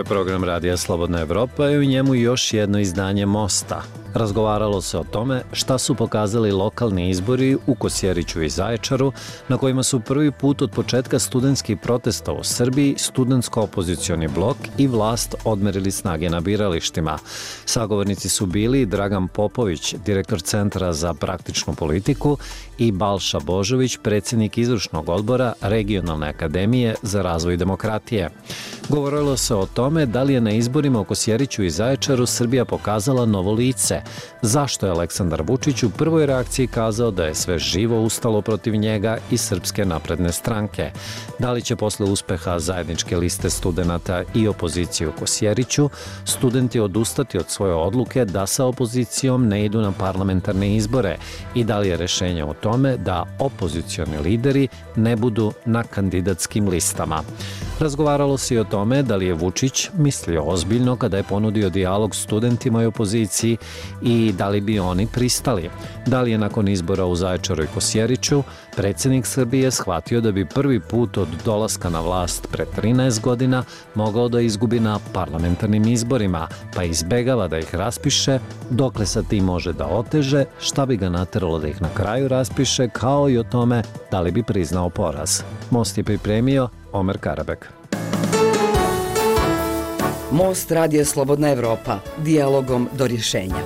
program Radija Slobodna Evropa i u njemu još jedno izdanje Mosta. Razgovaralo se o tome šta su pokazali lokalni izbori u Kosjeriću i Zaječaru, na kojima su prvi put od početka studentskih protesta u Srbiji studentsko-opozicioni blok i vlast odmerili snage na biralištima. Sagovornici su bili Dragan Popović, direktor Centra za praktičnu politiku, i Balša Božović, predsjednik izvršnog odbora Regionalne akademije za razvoj demokratije. Govorilo se o tome da li je na izborima u Kosjeriću i Zaječaru Srbija pokazala novo lice, zašto je Aleksandar Vučić u prvoj reakciji kazao da je sve živo ustalo protiv njega i Srpske napredne stranke, da li će posle uspeha zajedničke liste studenata i opozicije u Kosjeriću studenti odustati od svoje odluke da sa opozicijom ne idu na parlamentarne izbore i da li je rešenje o tome da opozicioni lideri ne budu na kandidatskim listama. Razgovaralo se i o tome da li je Vučić mislio ozbiljno kada je ponudio dijalog studentima i opoziciji i da li bi oni pristali. Da li je nakon izbora u Zaječaru i Kosjeriću predsjednik Srbije shvatio da bi prvi put od dolaska na vlast pre 13 godina mogao da izgubi na parlamentarnim izborima, pa izbegava da ih raspiše, dokle sa tim može da oteže, šta bi ga nateralo da ih na kraju raspiše, kao i o tome da li bi priznao poraz. Most je pripremio Omer Karabek. Most Radija Slobodna Evropa. Dijalogom do rješenja.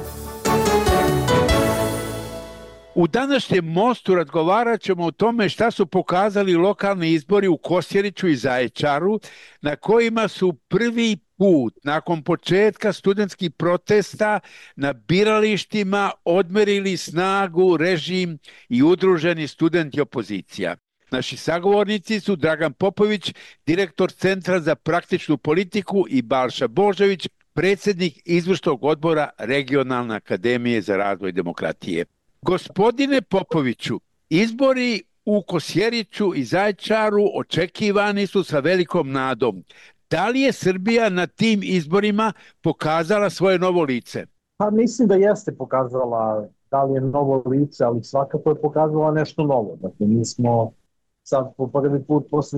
U današnjem Mostu razgovarat ćemo o tome šta su pokazali lokalni izbori u Kosjeriću i Zaječaru, na kojima su prvi put nakon početka studentskih protesta na biralištima odmerili snagu režim i udruženi studenti opozicija. Naši sagovornici su Dragan Popović, direktor Centra za praktičnu politiku, i Balša Božović, predsjednik izvršnog odbora Regionalne akademije za razvoj demokratije. Gospodine Popoviću, izbori u Kosjeriću i Zaječaru očekivani su sa velikom nadom. Da li je Srbija na tim izborima pokazala svoje novo lice? Pa mislim da jeste pokazala da li je novo lice, ali svakako je pokazala nešto novo. Dakle, mi smo sad po prvi put posle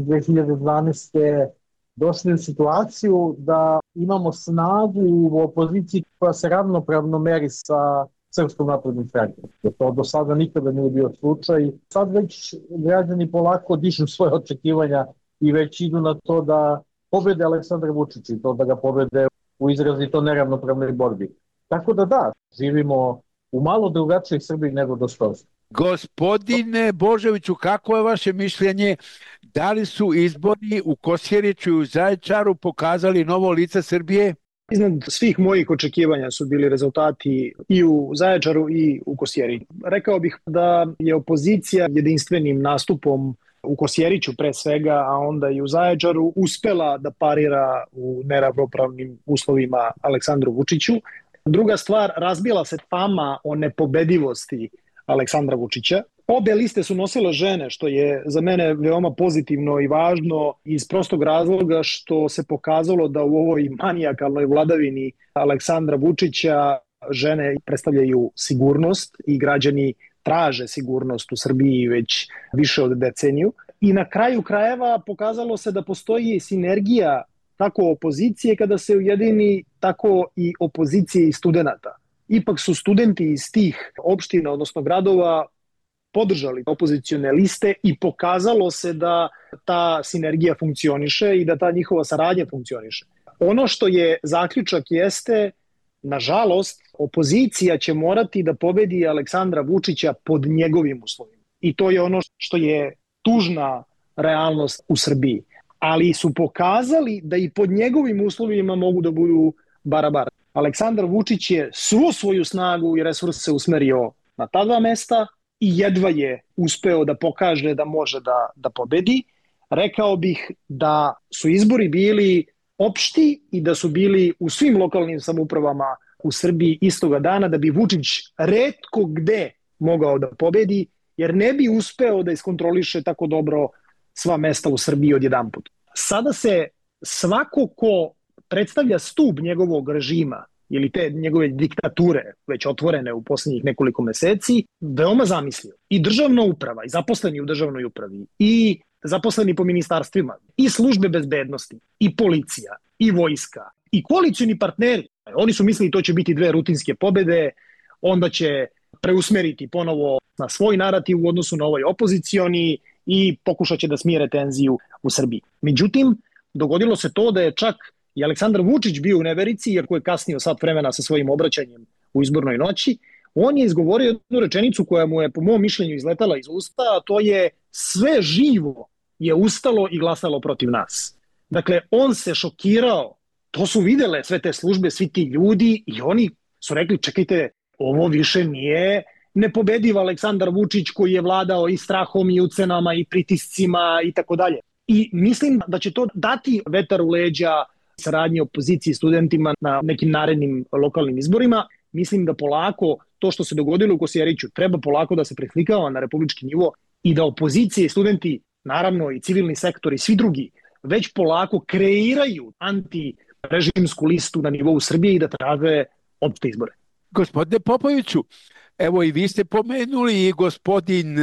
2012. došli u situaciju da imamo snagu u opoziciji koja se ravnopravno meri sa Srpskom naprednom strankom. To do sada nikada nije bio slučaj. Sad već građani polako dižu svoje očekivanja i već idu na to da pobede Aleksandra Vučića i to da ga pobede u izrazito neravnopravnoj borbi. Tako da, živimo u malo drugačijoj Srbiji nego do skoro. Gospodine Božoviću, kako je vaše mišljenje? Da li su izbori u Kosjeriću i u Zaječaru pokazali novo lice Srbije? Iznad svih mojih očekivanja su bili rezultati i u Zaječaru i u Kosjeriću. Rekao bih da je opozicija jedinstvenim nastupom u Kosjeriću pre svega, a onda i u Zaječaru uspela da parira u neravnopravnim uslovima Aleksandru Vučiću. Druga stvar, razbila se fama o nepobedivosti Aleksandra Vučića. Obe liste su nosile žene, što je za mene veoma pozitivno i važno iz prostog razloga što se pokazalo da u ovoj manijakalnoj vladavini Aleksandra Vučića žene predstavljaju sigurnost i građani traže sigurnost u Srbiji već više od deceniju. I na kraju krajeva pokazalo se da postoji sinergija kako opozicije kada se ujedini, tako i opozicije i studenta. Ipak su studenti iz tih opština, odnosno gradova, podržali opozicione liste i pokazalo se da ta sinergija funkcioniše i da ta njihova saradnja funkcioniše. Ono što je zaključak jeste, nažalost, opozicija će morati da pobedi Aleksandra Vučića pod njegovim uslovima. I to je ono što je tužna realnost u Srbiji. Ali su pokazali da i pod njegovim uslovima mogu da budu barabar. Aleksandar Vučić je svu svoju snagu i resurse usmerio na ta dva mesta i jedva je uspeo da pokaže da može da pobedi. Rekao bih da su izbori bili opšti i da su bili u svim lokalnim samoupravama u Srbiji istoga dana, da bi Vučić retko gde mogao da pobedi, jer ne bi uspeo da iskontroliše tako dobro sva mesta u Srbiji odjedanput. Sada se svako ko predstavlja stub njegovog režima ili te njegove diktature, već otvorene u posljednjih nekoliko meseci, veoma zamislio. I državna uprava, i zaposleni u državnoj upravi, i zaposleni po ministarstvima, i službe bezbednosti, i policija, i vojska i koalicioni partneri. Oni su mislili to će biti 2 rutinske pobede, onda će preusmeriti ponovo na svoj narativ u odnosu na ovaj opozicioni i pokušat će da smire tenziju u Srbiji. Međutim, dogodilo se to da je čak i Aleksandar Vučić bio u neverici, iako je kasnio sat vremena sa svojim obraćanjem u izbornoj noći. On je izgovorio jednu rečenicu koja mu je po mom mišljenju izletala iz usta, a to je: sve živo je ustalo i glasalo protiv nas. Dakle, on se šokirao, to su videle sve te službe, svi ti ljudi i oni su rekli: čekajte, ovo više nije nepobediv Aleksandar Vučić koji je vladao i strahom i ucenama i pritiscima i tako dalje. I mislim da će to dati vetar u leđa saradnje opozicije i studentima na nekim narednim lokalnim izborima. Mislim da polako to što se dogodilo u Kosjeriću treba polako da se preslikava na republički nivo i da opozicije i studenti, naravno i civilni sektor i svi drugi, već polako kreiraju antirežimsku listu na nivou Srbije i da traže opšte izbore. Gospodine Popoviću, evo i vi ste pomenuli i gospodin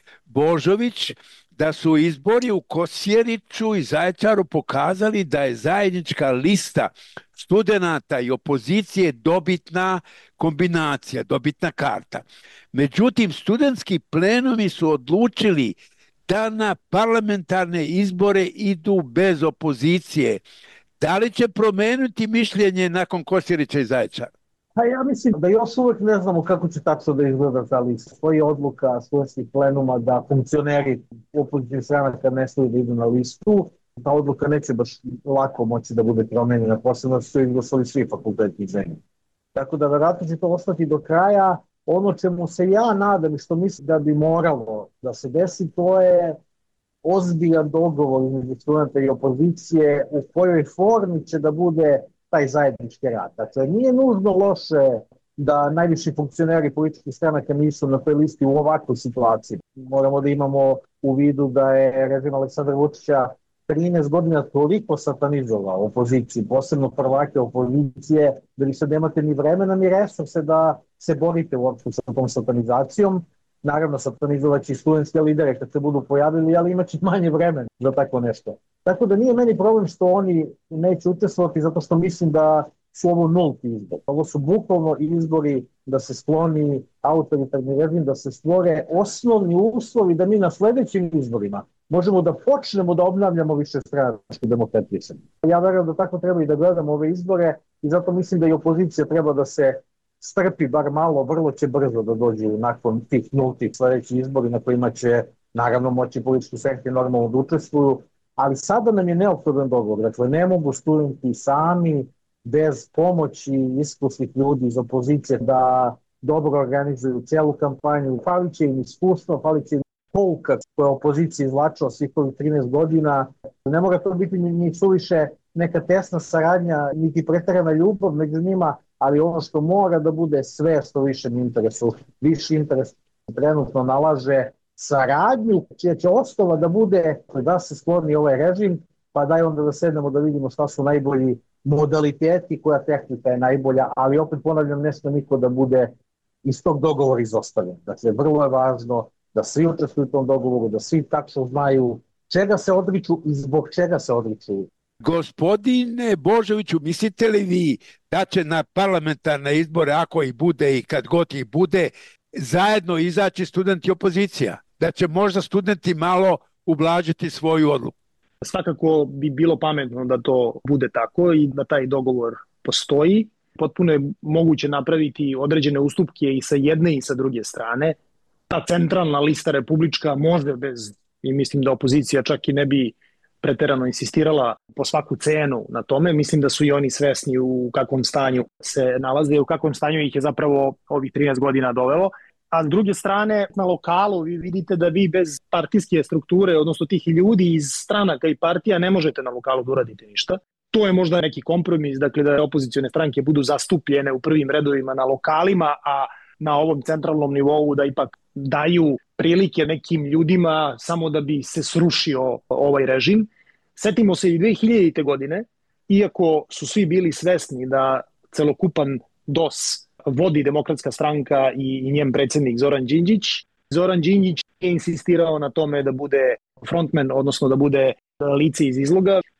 Božović da su izbori u Kosjeriću i Zaječaru pokazali da je zajednička lista studenata i opozicije dobitna kombinacija, dobitna karta. Međutim, studentski plenumi su odlučili da na parlamentarne izbore idu bez opozicije. Da li će promeniti mišljenje nakon Kosjerića i Zaječara? Pa ja mislim da još uvek ne znamo kako će tačno da izgleda ta lista. Stoji odluka studentskih plenuma da funkcioneri opozicijnih stranaka ne smiju da idu na listu. Ta odluka neće baš lako moći da bude promenjena, posebno su izglasali svi fakulteti iz zemlje. Tako da verovatno će to ostati do kraja. Ono čemu se ja nadam i što mislim da bi moralo da se desi, to je ozbiljan dogovor između studenta i opozicije u kojoj formi će da bude taj zajednički rad. Dakle, nije nužno loše da najviši funkcioneri političkih stranaka nisu na toj listi u ovakvoj situaciji. Moramo da imamo u vidu da je režim Aleksandra Vučića 13 godina toliko satanizovao opoziciju, posebno prvake opozicije, da vi sad nemate ni vremena ni resurse da se borite uopšte sa tom satanizacijom. Naravno, satanizovaći studentske lidere kad se budu pojavili, ali imaće manje vremena za tako nešto. Tako da nije meni problem što oni neće učestvovati, zato što mislim da su ovo nulti izbor. Ovo su bukvalno izbori da se skloni autoritarni režim, da se stvore osnovni uslovi da mi na sledećim izborima možemo da počnemo da obnavljamo višestranačku demokratiju. Ja verujem da tako treba i da gledamo ove izbore i zato mislim da i opozicija treba da se strpi bar malo, vrlo će brzo da dođu nakon tih nultih sledećih izbori na kojima će naravno moći politički sektor normalno da učestvuju, ali sada nam je neophodan dogovor. Dakle, ne mogu studenti sami bez pomoći iskusnih ljudi iz opozicije da dobro organizuju celu kampanju. Falit će im iskustvo, falit će im pouka koja je opozicija izvlačila svih ovih 13 godina. Ne mora to biti ni suviše neka tesna saradnja, niti preterana ljubav među njima, ali ono što mora da bude sve što višem interesu. Viši interes trenutno nalaže saradnju, čija će osnova da bude da se skloni ovaj režim, pa daj onda da sednemo da vidimo šta su najbolji modaliteti, koja tehnika je najbolja, ali opet ponavljam, ne sme niko da bude iz tog dogovora izostavljen. Dakle, vrlo je važno da svi učestvuju u tom dogovoru, da svi tačno znaju čega se odriču i zbog čega se odriču. Gospodine Božoviću, mislite li vi da će na parlamentarne izbore, ako ih bude i kad god ih bude, zajedno izaći studenti opozicija? Da će možda studenti malo ublažiti svoju odluku? Svakako bi bilo pametno da to bude tako i da taj dogovor postoji. Potpuno je moguće napraviti određene ustupke i sa jedne i sa druge strane. Ta centralna lista republička može bez, i mislim da opozicija čak i ne bi preterano insistirala po svaku cenu na tome. Mislim da su i oni svesni u kakvom stanju se nalaze i u kakvom stanju ih je zapravo ovih 13 godina dovelo. A s druge strane, na lokalu vi vidite da vi bez partijske strukture, odnosno tih ljudi iz stranaka i partija, ne možete na lokalu da uradite ništa. To je možda neki kompromis, dakle da opozicione stranke budu zastupljene u prvim redovima na lokalima, a na ovom centralnom nivou da ipak daju prilike nekim ljudima samo da bi se srušio ovaj režim. Setimo se i 2000. godine, iako su svi bili svesni da celokupan DOS vodi Demokratska stranka i njen predsjednik Zoran Đinđić. Zoran Đinđić je insistirao na tome da bude frontman, odnosno da bude lice iz izloga.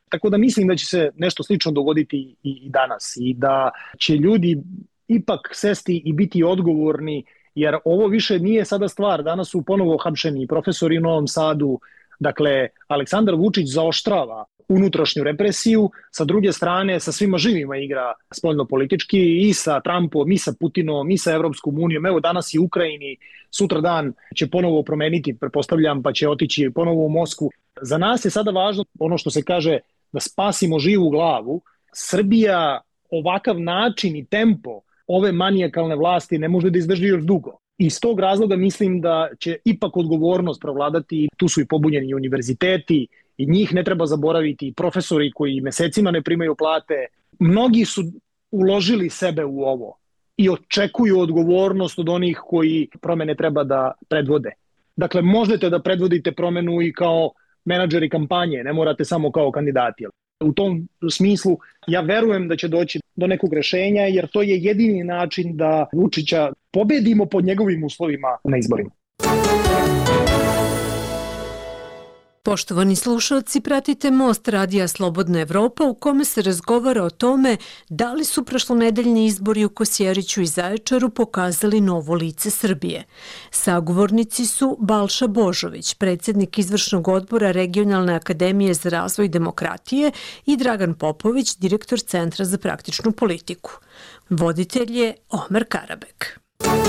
Tako da mislim da će se nešto slično dogoditi i danas i da će ljudi ipak sesti i biti odgovorni, jer ovo više nije sada stvar. Danas su ponovo hapšeni profesori u Novom Sadu. Dakle, Aleksandar Vučić zaoštrava unutrašnju represiju, sa druge strane sa svima živima igra spoljno-politički i sa Trumpom, i sa Putinom, i sa Evropskom unijom. Evo danas i u Ukrajini, sutra dan će ponovo promeniti, pretpostavljam, pa će otići ponovo u Moskvu. Za nas je sada važno ono što se kaže da spasimo živu glavu. Srbija ovakav način i tempo ove manijakalne vlasti ne može da izdrži još dugo. Iz tog razloga mislim da će ipak odgovornost provladati. Tu su i pobunjeni univerziteti i njih ne treba zaboraviti, profesori koji mesecima ne primaju plate. Mnogi su uložili sebe u ovo i očekuju odgovornost od onih koji promene treba da predvode. Dakle, možete da predvodite promenu i kao menadžeri kampanje, ne morate samo kao kandidati. U tom smislu ja verujem da će doći do nekog rešenja, jer to je jedini način da Vučića pobedimo pod njegovim uslovima na izborima. Poštovani slušalci, pratite Most radija Slobodna Evropa u kome se razgovara o tome da li su prošlonedeljni izbori u Kosjeriću i Zaječaru pokazali novo lice Srbije. Sagovornici su Balša Božović, predsjednik izvršnog odbora Regionalne akademije za razvoj demokratije, i Dragan Popović, direktor Centra za praktičnu politiku. Voditelj je Omer Karabek.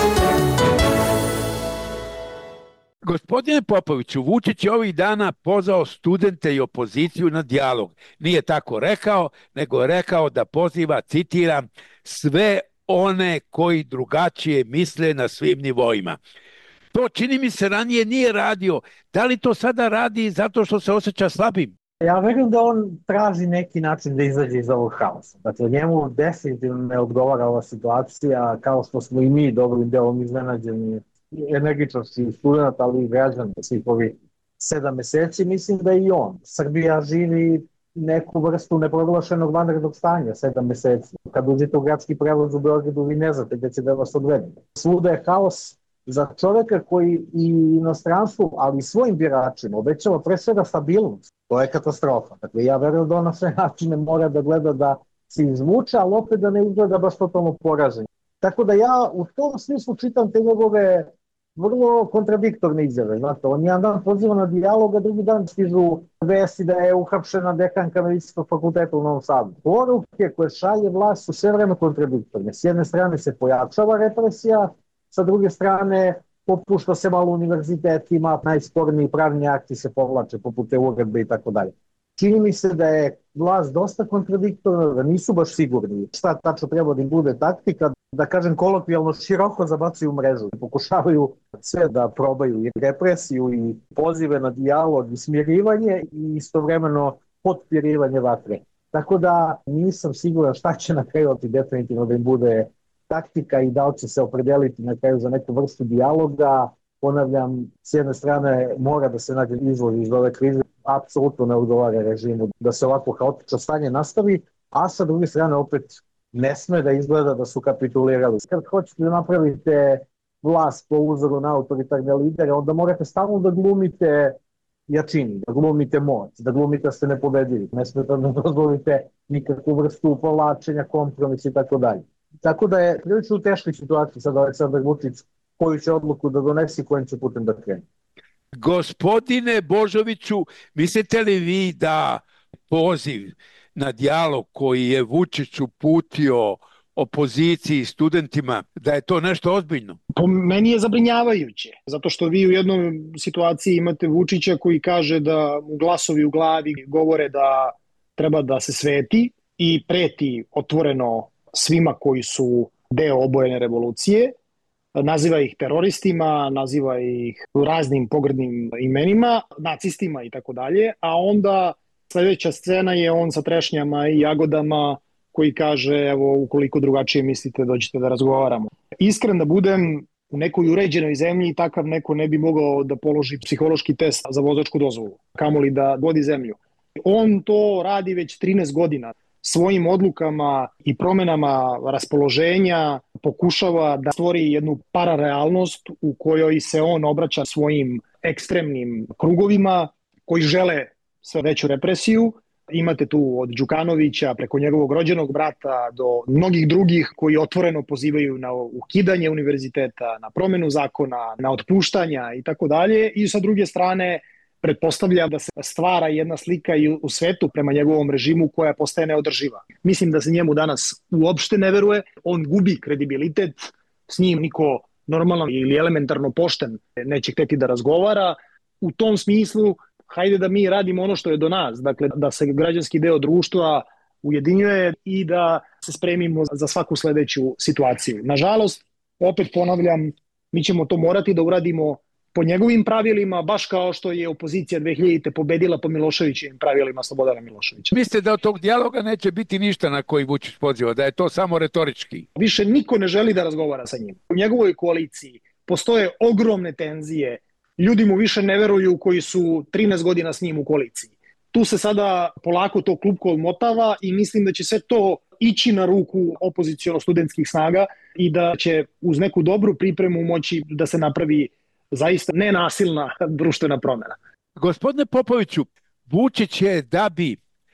Gospodine Popoviću, Vučić je ovih dana pozvao studente i opoziciju na dijalog. Nije tako rekao, nego je rekao da poziva, citiram, sve one koji drugačije misle na svim nivoima. To čini mi se ranije nije radio. Da li to sada radi zato što se osjeća slabim? Ja verujem da on traži neki način da izađe iz ovog haosa. Dakle, njemu definitivno ne odgovara ova situacija, kao što smo i mi dobrim delom iznenađeni energičnosti studenta, ali i građana svih ovih 7 meseci. Mislim da i on. Srbija živi neku vrstu neproglašenog vanrednog stanja 7 meseci. Kad uđete u gradski prevoz u Beogradu, vi ne znate gde će da vas odvede. Svuda je haos. Za čoveka koji i inostranstvu, ali i svojim biračima obećava pre svega stabilnost, to je katastrofa. Dakle, ja verujem da on na sve načine mora da gleda da se izvuče, ali opet da ne izgleda baš totalno poražen. Tako da ja u tom smislu čitam te njegove vrlo kontradiktorne izjave. Znate, on jedan dan poziva na dijalog, a drugi dan stižu vesti da je uhapšena dekanka Medicinskog fakulteta u Novom Sadu. Poruke koje šalje vlast su sve vreme kontradiktorne. S jedne strane se pojačava represija, sa druge strane popušta se malo univerzitetima, najsporniji pravni akti se povlače poput te uredbe i tako dalje. Čini mi se da je vlast dosta kontradiktorna, da nisu baš sigurni šta tačno treba da im bude taktika, da kažem kolokvijalno široko zabacuju mrežu. Pokušavaju sve da probaju i represiju i pozive na dijalog i smirivanje i istovremeno potpirivanje vatre. Tako da nisam siguran šta će na kraju definitivno da im bude taktika i da li će se opredeliti na kraju za neku vrstu dijaloga. Ponavljam, s jedne strane mora da se nađe izlaz iz ove krize, apsolutno ne odgovara režimu da se ovako haotično stanje nastavi, a sa druge strane opet ne sme da izgleda da su kapitulirali. Kad hoćete da napravite vlast po uzoru na autoritarne lidere, onda morate stalno da glumite jačini, da glumite moć, da glumite da ste nepobedivi. Ne smete da dozvolite nikakvu vrstu povlačenja, kompromisa i tako dalje. Tako da je prilično u teškoj situaciji sad Aleksandar Vučić koju će odluku da donesi i kojim će putem da krene. Gospodine Božoviću, mislite li vi da poziv na dijalog koji je Vučić uputio opoziciji, studentima, da je to nešto ozbiljno? Po meni je zabrinjavajuće, zato što vi u jednoj situaciji imate Vučića koji kaže da mu glasovi u glavi govore da treba da se sveti i preti otvoreno svima koji su deo obojene revolucije, naziva ih teroristima, naziva ih raznim pogrdnim imenima, nacistima i tako dalje, a onda sledeća scena je on sa trešnjama i jagodama koji kaže, evo, ukoliko drugačije mislite, dođite da razgovaramo. Iskren da budem, u nekoj uređenoj zemlji takav neko ne bi mogao da položi psihološki test za vozačku dozvolu, kamoli da vodi zemlju. On to radi već 13 godina. Svojim odlukama i promenama raspoloženja pokušava da stvori jednu pararealnost u kojoj se on obraća svojim ekstremnim krugovima koji žele sve veću represiju, Imate tu od Đukanovića preko njegovog rođenog brata do mnogih drugih koji otvoreno pozivaju na ukidanje univerziteta, na promenu zakona, na otpuštanja i tako dalje. I sa druge strane pretpostavlja da se stvara jedna slika i u svetu prema njegovom režimu koja postaje neodrživa. Mislim da se njemu danas uopšte ne veruje, on gubi kredibilitet, s njim niko normalno ili elementarno pošten neće hteti da razgovara. U tom smislu, hajde da mi radimo ono što je do nas, dakle da se građanski deo društva ujedinjuje i da se spremimo za svaku sledeću situaciju. Nažalost, opet ponavljam, mi ćemo to morati da uradimo po njegovim pravilima, baš kao što je opozicija 2000. pobedila po Miloševićevim pravilima Slobodana Miloševića. Mislite da od tog dijaloga neće biti ništa na koji Vučić poziva, da je to samo retorički? Više niko ne želi da razgovara sa njim. U njegovoj koaliciji postoje ogromne tenzije, ljudi mu više ne veruju koji su 13 godina s njim u koaliciji. Tu se sada polako to klupko odmotava i mislim da će sve to ići na ruku opoziciono-studentskih snaga i da će uz neku dobru pripremu moći da se napravi zaista nenasilna društvena promjena. Gospodine Popoviću, Vučić je da bi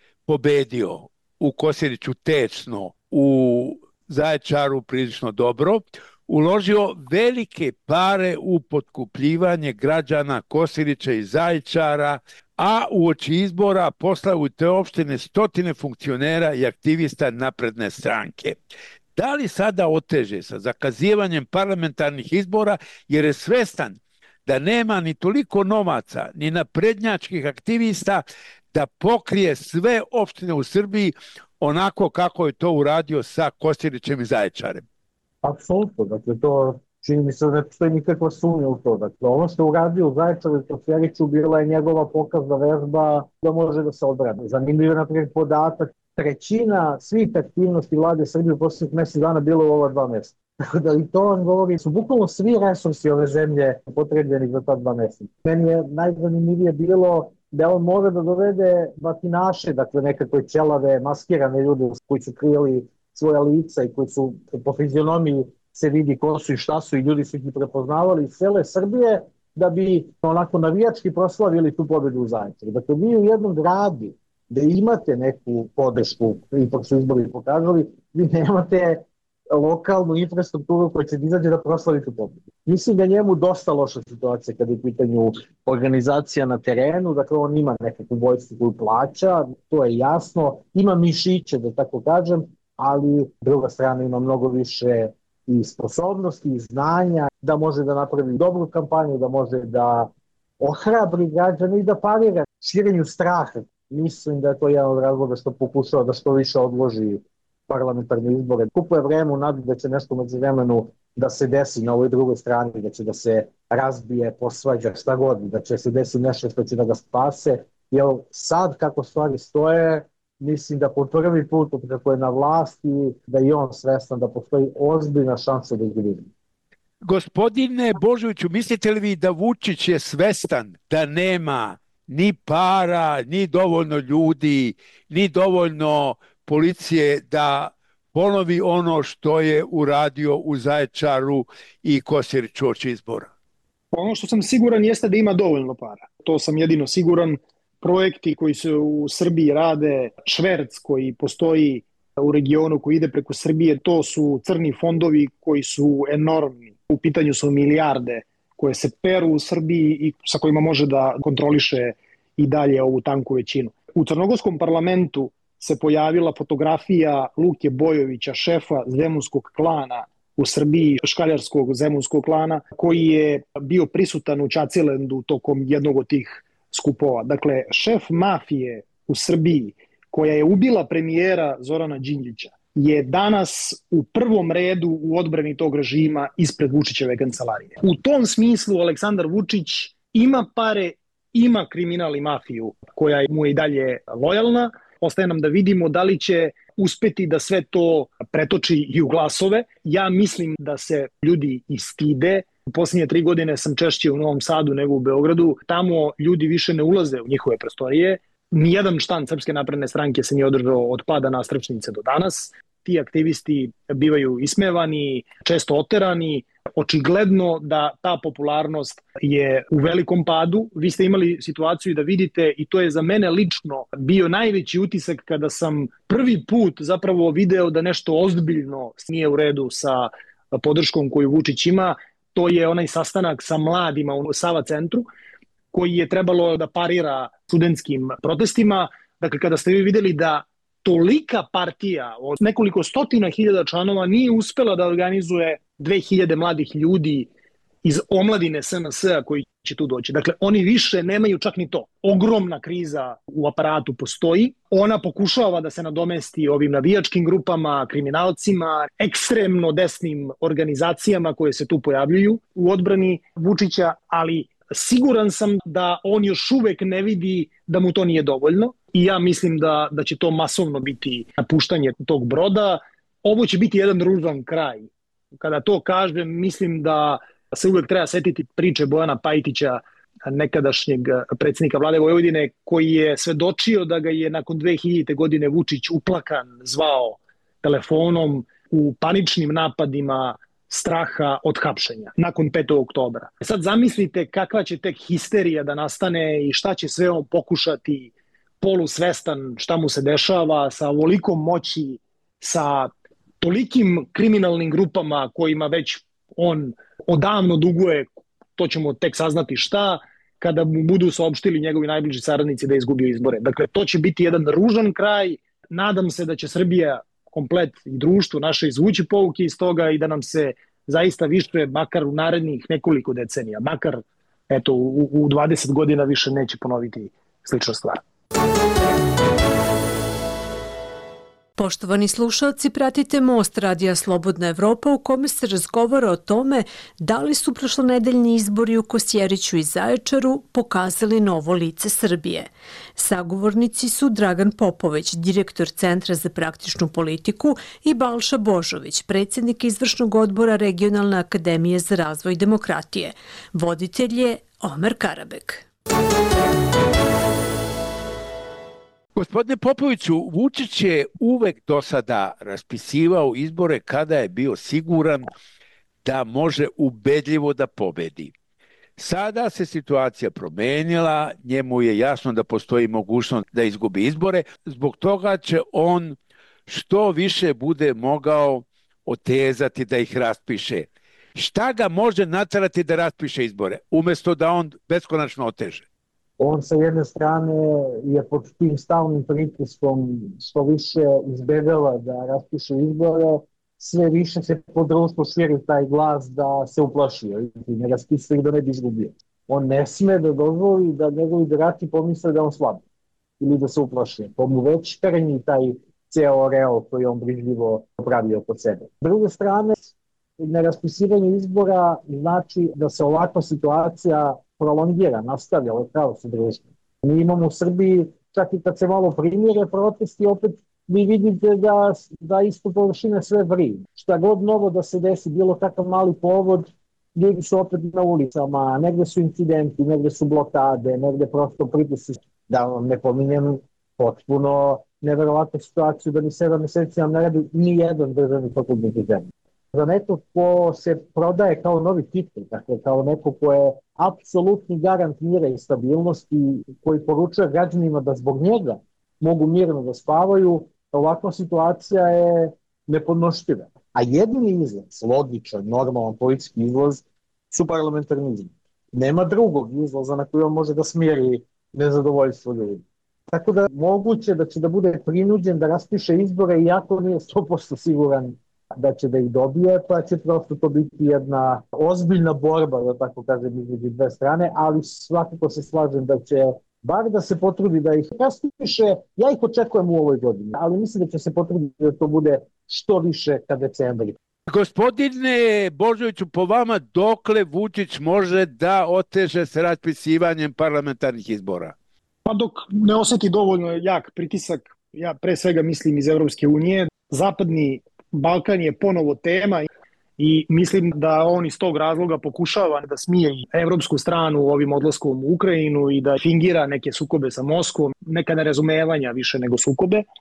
pobedio u Kosjeriću tečno, u Zaječaru prilično dobro, uložio velike pare u potkupljivanje građana Kosjerića i Zaječara, a uoči izbora poslao u te opštine stotine funkcionera i aktivista napredne stranke. Da li sada oteže sa zakazivanjem parlamentarnih izbora jer je svestan da nema ni toliko novaca, ni naprednjačkih aktivista da pokrije sve opštine u Srbiji onako kako je to uradio sa Kosjerićem i Zaječarem? Apsolutno, dakle to čini mi se da ne postoji nikakva sumnja u to. Dakle, ono što je uradio u Zaječaru i Kosjeriću bila je njegova pokazna vežba da može da se odbrani. Zanimljiv je naprijed podatak, trećina svih aktivnosti vlade Srbije u posljednjih mjesec dana bilo u ova 2 mjeseca. Tako da i to vam govori, su bukvalno svi resursi ove zemlje potrebljeni za ta 2 mjeseca. Meni je najzanimljivije bilo da on mora da dovede batinaše, dakle nekakve ćelave, maskirane ljude koji su krijeli svoja lica i koji su po fizionomiji se vidi ko su i šta su i ljudi su ih prepoznavali iz cele Srbije da bi onako navijački proslavili tu pobedu u Zaječaru. Dakle, vi u jednom gradu da imate neku podršku, ipak su izbori pokazali, vi nemate lokalnu infrastrukturu koja će izađe da proslavi tu pobedu. Mislim da njemu dosta loša situacija kada je u pitanju organizacija na terenu, dakle on ima nekakvu vojsku koju plaća, to je jasno, ima mišiće da tako kažem, ali druga strana ima mnogo više i sposobnosti i znanja da može da napravi dobru kampanju, da može da ohrabri građane i da parira širenju straha. Mislim da je to jedan od razloga što pokušava da što više odloži parlamentarne izbore. Kupuje vreme u nadu da će nešto među vremenu da se desi na ovoj drugoj strani, da će da se razbije, posvađa, šta god, da će se desi nešto što će da ga spase. Jer sad kako stvari stoje, mislim da po prvi put kako je na vlasti, da je on svestan da postoji ozbiljna šansa da izgubi. Gospodine Božoviću, mislite li vi da Vučić je svestan da nema ni para, ni dovoljno ljudi, ni dovoljno policije da ponovi ono što je uradio u Zaječaru i Kosjeriću uoči izbora? Ono što sam siguran jeste da ima dovoljno para. To sam jedino siguran. Projekti koji se u Srbiji rade, šverc koji postoji u regionu koji ide preko Srbije, to su crni fondovi koji su enormni. U pitanju su milijarde koje se peru u Srbiji i sa kojima može da kontroliše i dalje ovu tanku većinu. U crnogorskom parlamentu se pojavila fotografija Luke Bojovića, šefa zemunskog klana u Srbiji, škaljarskog zemunskog klana, koji je bio prisutan u Čacilendu tokom jednog od tih skupova. Dakle, šef mafije u Srbiji, koja je ubila premijera Zorana Đinđića, je danas u prvom redu u odbrani tog režima ispred Vučićeve kancelarije. U tom smislu Aleksandar Vučić ima pare, ima kriminal i mafiju koja mu je i dalje lojalna. Ostaje nam da vidimo da li će uspeti da sve to pretoči i u glasove. Ja mislim da se ljudi istide. U posljednje 3 godine sam češće u Novom Sadu nego u Beogradu. Tamo ljudi više ne ulaze u njihove prostorije. Nijedan štand Srpske napredne stranke se nije održao od pada Nastrčnice do danas. ti aktivisti bivaju ismevani, često oterani. Očigledno da ta popularnost je u velikom padu. Vi ste imali situaciju da vidite, i to je za mene lično bio najveći utisak kada sam prvi put zapravo video da nešto ozbiljno nije u redu sa podrškom koju Vučić ima. To je onaj sastanak sa mladima u Sava centru, koji je trebalo da parira studentskim protestima. Dakle, kada ste vi videli da tolika partija od nekoliko stotina hiljada članova nije uspela da organizuje 2000 mladih ljudi iz omladine SNS-a koji će tu doći. Dakle, oni više nemaju čak ni to. Ogromna kriza u aparatu postoji. Ona pokušava da se nadomesti ovim navijačkim grupama, kriminalcima, ekstremno desnim organizacijama koje se tu pojavljuju u odbrani Vučića, ali siguran sam da on još uvek ne vidi da mu to nije dovoljno i ja mislim da će to masovno biti napuštanje tog broda. Ovo će biti jedan ružan kraj. Kada to kažem, mislim da se uvek treba setiti priče Bojana Pajtića, nekadašnjeg predsjednika vlade Vojvodine, koji je svedočio da ga je nakon 2000. godine Vučić uplakan zvao telefonom u paničnim napadima straha od hapšenja nakon 5. oktobra. Sad zamislite kakva će tek histerija da nastane i šta će sve on pokušati, polusvestan šta mu se dešava, sa ovolikom moći, sa tolikim kriminalnim grupama kojima već on odavno duguje, to ćemo tek saznati šta, kada mu budu saopštili njegovi najbliži saradnici da je izgubio izbore. Dakle, to će biti jedan ružan kraj. Nadam se da će Srbija komplet i društvo naše izvući pouke iz toga i da nam se zaista više, makar u narednih nekoliko decenija, makar eto, u 20 godina više neće ponoviti slična stvar. Poštovani slušalci, pratite Most Radija Slobodna Evropa u kome se razgovara o tome da li su prošlonedeljni izbori u Kosjeriću i Zaječaru pokazali novo lice Srbije. Sagovornici su Dragan Popović, direktor Centra za praktičnu politiku, i Balša Božović, predsjednik izvršnog odbora Regionalne akademije za razvoj demokratije. Voditelj je Omer Karabek. Gospodine Popoviću, Vučić je uvek do sada raspisivao izbore kada je bio siguran da može ubedljivo da pobedi. Sada se situacija promenila, njemu je jasno da postoji mogućnost da izgubi izbore, zbog toga će on što više bude mogao otezati da ih raspiše. Šta ga može naterati da raspiše izbore, umjesto da on beskonačno oteže? On sa jedne strane je pod tim stalnim pritiskom što više izbegava da raspiše izbore, sve više se po društvu širi taj glas da se uplašio i ne raspisuje da ne bi izgubio. On ne sme da dozvoli da njegovi birači pomisle da on slab ili da se uplašio. To mu već krnji taj ceo real koji on brižljivo pravio kod sebe. S druge strane, neraspisivanje izbora znači da se ovakva situacija prolongira, nastavlja ovaj kaos u društvu. Mi imamo u Srbiji, čak i kad se malo primire protesti, opet vi vidite da isto površine sve vrije. Šta god novo da se desi, bilo kakav mali povod, ljudi su opet na ulicama, negde su incidenti, negde su blokade, negde prosto pritisci. Da vam ne pominjem potpuno neverovatnu situaciju da ni 7 meseci nam ne radi ni jedan državni fakultet u zemlji. Za neko ko se prodaje kao novi titul, dakle kao neko ko je apsolutni garant mira i stabilnosti, koji poručuje građanima da zbog njega mogu mirno da spavaju, ovakva situacija je nepodnošljiva. A jedini izlaz, logičan, normalan politički izlaz, su parlamentarizmi. Nema drugog izlaza na koji on može da smiri nezadovoljstvo ljudi. Tako da moguće da će da bude prinuđen da raspiše izbore, iako nije 100% siguran da će da ih dobije, pa će prosto to biti jedna ozbiljna borba, da tako kažem, između dve strane, ali svakako se slažem da će bar da se potrudi da ih raspiše. Ja ih očekujem u ovoj godini, ali mislim da će se potruditi da to bude što više ka decembri. Gospodine Božoviću, po vama dokle Vučić može da oteže s raspisivanjem parlamentarnih izbora? Pa dok ne osjeti dovoljno jak pritisak, ja pre svega mislim iz Evropske unije, Zapadni Balkan je ponovo tema i mislim da on iz tog razloga pokušava da smiri evropsku stranu ovim odlaskom u Ukrajinu i da fingira neke sukobe sa Moskvom, neka nerazumevanja više nego sukobe.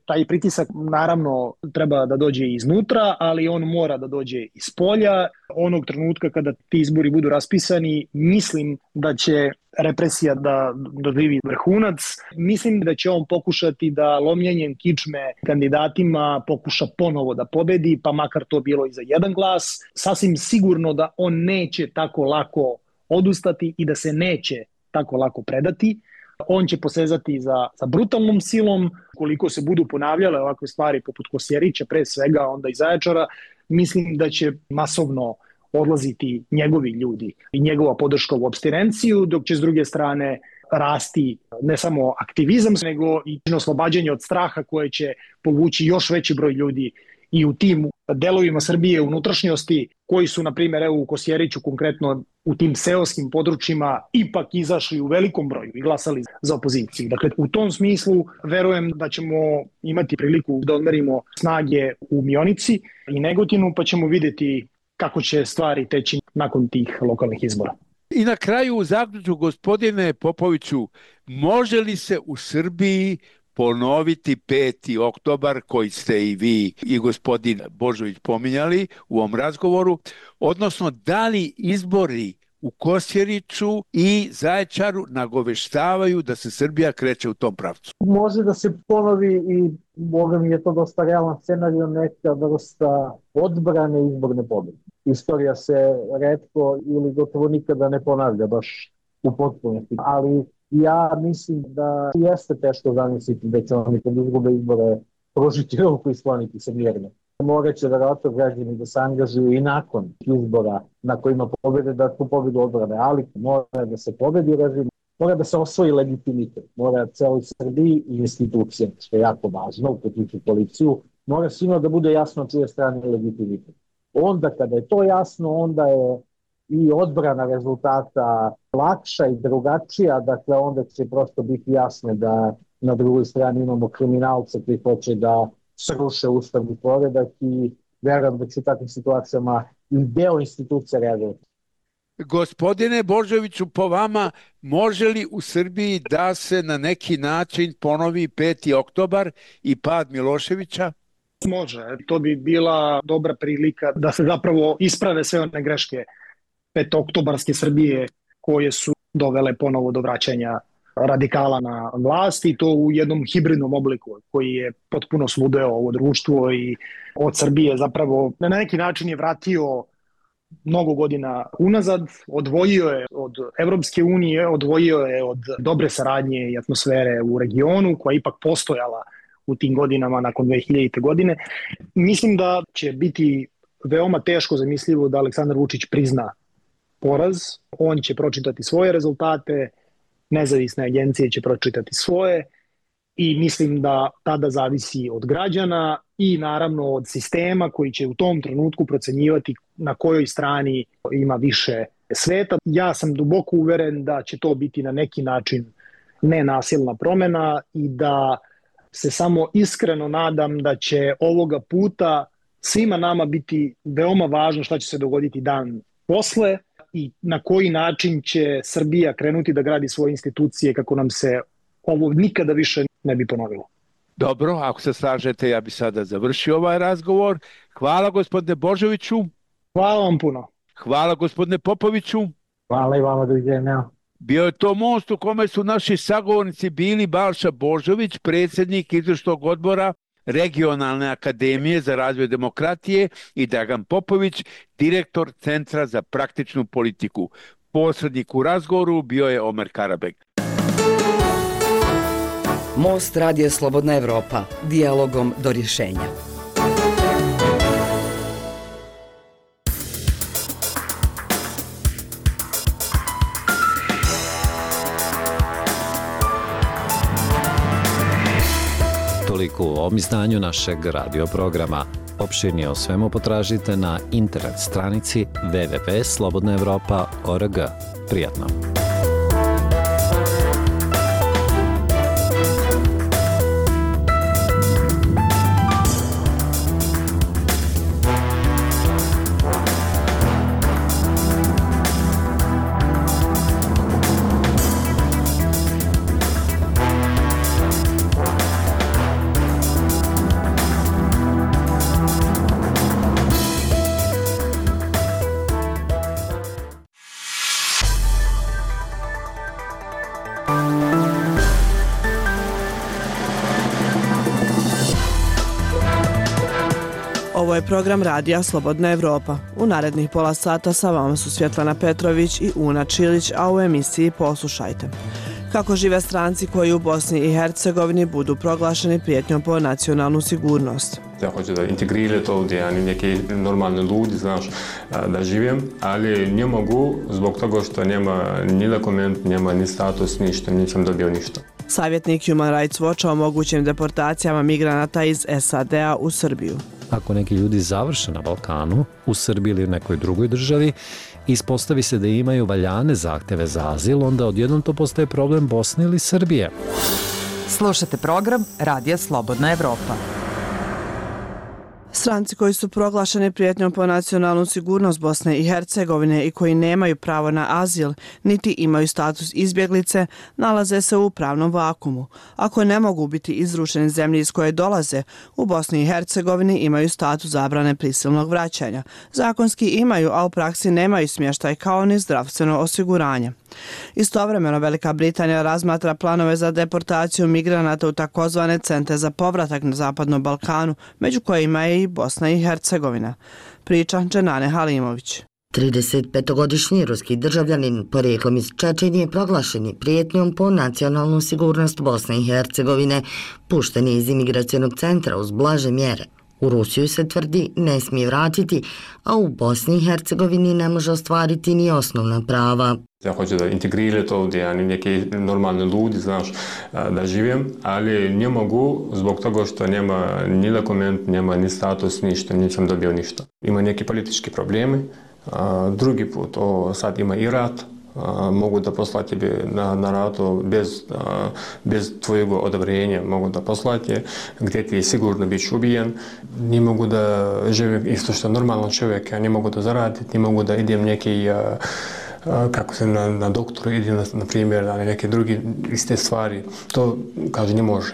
Taj pritisak naravno treba da dođe iznutra, ali on mora da dođe iz polja. Onog trenutka kada ti izbori budu raspisani, mislim da će represija da doživi vrhunac. Mislim da će on pokušati da lomljenjem kičme kandidatima pokuša ponovo da pobedi, pa makar to bilo i za jedan glas. Sasvim sigurno da on neće tako lako odustati i da se neće tako lako predati. On će posezati za brutalnom silom. Koliko se budu ponavljale ovakve stvari poput Kosjerića, pre svega, onda i Zaječara, mislim da će masovno odlaziti njegovi ljudi i njegova podrška u apstinenciju, dok će s druge strane rasti ne samo aktivizam, nego i oslobađanje od straha koje će povući još veći broj ljudi i u tim delovima Srbije unutrašnjosti koji su, na primjer, u Kosjeriću konkretno u tim seoskim područjima ipak izašli u velikom broju i glasali za opoziciju. Dakle, u tom smislu verujem da ćemo imati priliku da odmerimo snage u Mionici i Negotinu, pa ćemo vidjeti kako će stvari teći nakon tih lokalnih izbora. I na kraju u zaključku, gospodine Popoviću, može li se u Srbiji ponoviti 5. oktobar koji ste i vi i gospodin Božović pominjali u ovom razgovoru, odnosno da li izbori u Kosjeriću i Zaječaru nagoveštavaju da se Srbija kreće u tom pravcu? Može da se ponovi i Boga mi je to dosta realan scenario, neka vrsta odbrane izborne pobjede. Istorija se retko ili gotovo nikada ne ponavlja baš u potpunosti, ali ja mislim da jeste teško zamisliti da će oni kad izgube izbore pružiti ruku i skloniti se mirno. Morat će verovatno građani da se angažuju i nakon izbora na kojima pobede da tu pobedu odbrane, ali mora da se pobedi režim, mora da se osvoji legitimitet, mora celoj Srbiji i institucije, što je jako važno, uključujući policiju, mora svima da bude jasno čije strane legitimitet. Onda kada je to jasno, onda je i odbrana rezultata lakša i drugačija, dakle onda će prosto biti jasno da na drugoj strani imamo kriminalce koji hoće da sruše ustavni poredak i verujem da će u takvim situacijama i deo institucija reagovati. Gospodine Božoviću, po vama, može li u Srbiji da se na neki način ponovi 5. oktobar i pad Miloševića? Može, to bi bila dobra prilika da se zapravo isprave sve one greške 5. oktobarske Srbije koje su dovele ponovo do vraćanja radikala na vlast i to u jednom hibridnom obliku koji je potpuno sludeo ovo društvo i od Srbije zapravo na neki način je vratio mnogo godina unazad, odvojio je od Evropske unije, odvojio je od dobre saradnje i atmosfere u regionu koja je ipak postojala u tim godinama nakon 2000. godine. Mislim da će biti veoma teško zamislivo da Aleksandar Vučić prizna poraz. On će pročitati svoje rezultate, nezavisne agencije će pročitati svoje i mislim da tada zavisi od građana i naravno od sistema koji će u tom trenutku procenjivati na kojoj strani ima više sveta. Ja sam duboko uveren da će to biti na neki način nenasilna promena i da se samo iskreno nadam da će ovoga puta svima nama biti veoma važno šta će se dogoditi dan posle i na koji način će Srbija krenuti da gradi svoje institucije kako nam se ovo nikada više ne bi ponovilo. Dobro, ako se slažete, ja bi sada završio ovaj razgovor. Hvala gospodine Božoviću. Hvala vam puno. Hvala gospodine Popoviću. Hvala i vama, doviđenja. Bio je to most u kome su naši sagovornici bili Balša Božović, predsjednik izvršnog odbora Regionalne akademije za razvoj demokratije i Dragan Popović, direktor Centra za praktičnu politiku. Posrednik u razgovoru bio je Omer Karabek. Most Radija Slobodna Evropa. Dijalogom do rješenja. Toliko u ovom izdanju našeg radioprograma. Opširnije o svemu potražite na internet stranici www.slobodnaevropa.org. Prijatno! Ovo je program Radija Slobodna Evropa. U narednih pola sata sa vama su Svjetlana Petrović i Una Čilić, a u emisiji poslušajte. Kako žive stranci koji u Bosni i Hercegovini budu proglašeni prijetnjom po nacionalnu sigurnost. Ja hoću da integrirati ovdje, a neki normalni ljudi, znaš, da živim, ali ne mogu zbog toga što nema ni dokument, nema ni status, ništa, nisam dobio ništa. Savjetnik Human Rights Watcha o mogućim deportacijama migranata iz SAD-a u Srbiju. Ako neki ljudi završe na Balkanu, u Srbiji ili u nekoj drugoj državi, ispostavi se da imaju valjane zahteve za azil, onda odjednom to postaje problem Bosne ili Srbije. Slušate program Radija Slobodna Evropa. Stranci koji su proglašeni prijetnjom po nacionalnu sigurnost Bosne i Hercegovine i koji nemaju pravo na azil, niti imaju status izbjeglice, nalaze se u pravnom vakumu. Ako ne mogu biti izručeni zemlji iz koje dolaze, u Bosni i Hercegovini imaju status zabrane prisilnog vraćanja. Zakonski imaju, a u praksi nemaju smještaj kao ni zdravstveno osiguranje. Istovremeno Velika Britanija razmatra planove za deportaciju migranata u takozvane centre za povratak na Zapadnom Balkanu, među kojima je i Bosna i Hercegovina. Priča Dženane Halimović. 35-godišnji ruski državljanin porijeklom iz Čečenije proglašen je prijetnjom po nacionalnu sigurnost Bosne i Hercegovine, pušten je iz imigracionog centra uz blaže mjere. U Rusiju se tvrdi ne smije vratiti, a u Bosni i Hercegovini ne može ostvariti ni osnovna prava. Ja hoću da integrirati ovdje, a neki normalni ljudi, znaš, da živim, ali ne mogu zbog toga što nema ni dokument, nema ni status, ništa, nisam dobio ništa. Ima neki politički problemi, drugi put, sad ima i rat, mogu da poslati na ratu bez tvojeg odobrenja, mogu da poslati gdje ti je sigurno biti ubijen. Ne mogu da živim isto što normalan čovjek, ja ne mogu da zaradim, ne mogu da idem neki kako se na doktoru ide, na primjer, na neke druge iste stvari. To, kaže, ne može.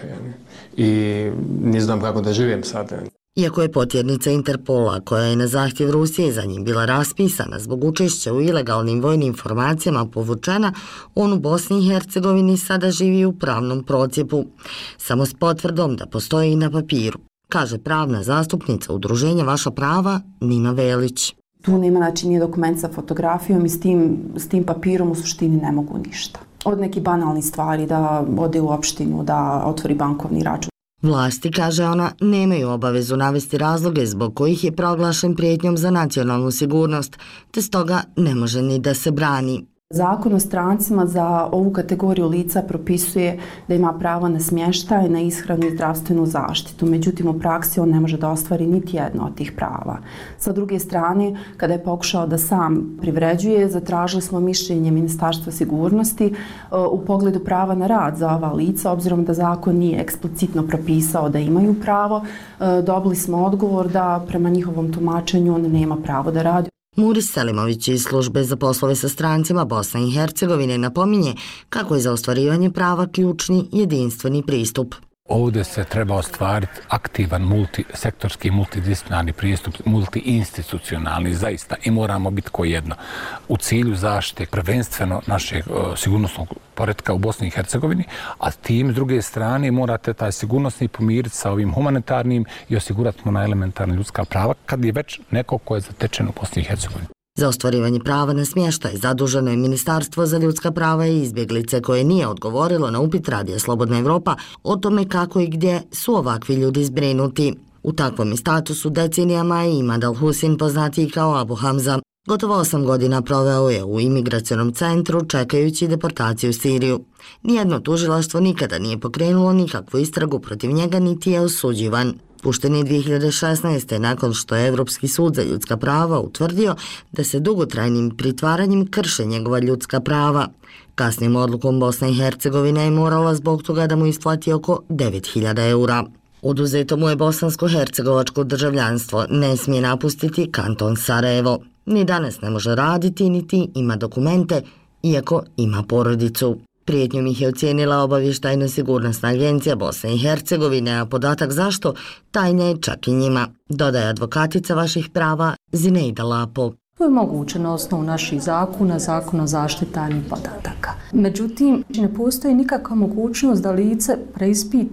I ne znam kako da živim sad. Iako je potjernica Interpola, koja je na zahtjev Rusije za njim bila raspisana zbog učešća u ilegalnim vojnim formacijama povučena, on u Bosni i Hercegovini sada živi u pravnom procijepu, samo s potvrdom da postoji i na papiru, kaže pravna zastupnica udruženja Vaša prava Nina Velić. Tu nema, znači, nije dokument sa fotografijom i s tim papirom u suštini ne mogu ništa. Od nekih banalnih stvari, da ode u opštinu, da otvori bankovni račun. Vlasti, kaže ona, nemaju obavezu navesti razloge zbog kojih je proglašen prijetnjom za nacionalnu sigurnost, te stoga ne može ni da se brani. Zakon o strancima za ovu kategoriju lica propisuje da ima pravo na smještaj, na ishranu i zdravstvenu zaštitu. Međutim, u praksi on ne može da ostvari niti jedno od tih prava. Sa druge strane, kada je pokušao da sam privređuje, zatražili smo mišljenje Ministarstva sigurnosti u pogledu prava na rad za ova lica, obzirom da zakon nije eksplicitno propisao da imaju pravo. Dobili smo odgovor da prema njihovom tumačenju on nema pravo da radi. Muris Selimović iz službe za poslove sa strancima Bosne i Hercegovine napominje kako je za ostvarivanje prava ključni jedinstveni pristup. Ovdje se treba ostvariti aktivan multisektorski, multidisciplinarni pristup, multiinstitucionalni zaista i moramo biti ko jedno. U cilju zaštite prvenstveno našeg sigurnosnog poretka u Bosni i Hercegovini, a tim s druge strane morate taj sigurnosni pomiriti sa ovim humanitarnim i osigurati mu na elementarna ljudska prava kad je već neko ko je zatečen u Bosni i Hercegovini. Za ostvarivanje prava na smještaj zaduženo je Ministarstvo za ljudska prava i izbjeglice koje nije odgovorilo na upit Radija Slobodna Evropa o tome kako i gdje su ovakvi ljudi zbrinuti. U takvom statusu decenijama je Imad Al-Husin, poznatiji kao Abu Hamza. Gotovo 8 godina proveo je u imigracionom centru čekajući deportaciju u Siriju. Nijedno tužilaštvo nikada nije pokrenulo nikakvu istragu protiv njega niti je osuđivan. Pušten je 2016. nakon što je Evropski sud za ljudska prava utvrdio da se dugotrajnim pritvaranjem krše njegova ljudska prava. Kasnijom odlukom Bosna i Hercegovina je morala zbog toga da mu isplati oko 9.000 eura. Oduzeto mu je bosansko-hercegovačko državljanstvo, ne smije napustiti kanton Sarajevo. Ni danas ne može raditi, niti ima dokumente, iako ima porodicu. Prijetnjom ih je ocijenila obavještajna sigurnosna agencija Bosne i Hercegovine, a podatak zašto tajna je čak i njima, dodaje advokatica Vaših prava Zineida Lapo. To je moguće na osnovu naših zakona, zakona o zaštiti podataka. Međutim, ne postoji nikakva mogućnost da lice preispita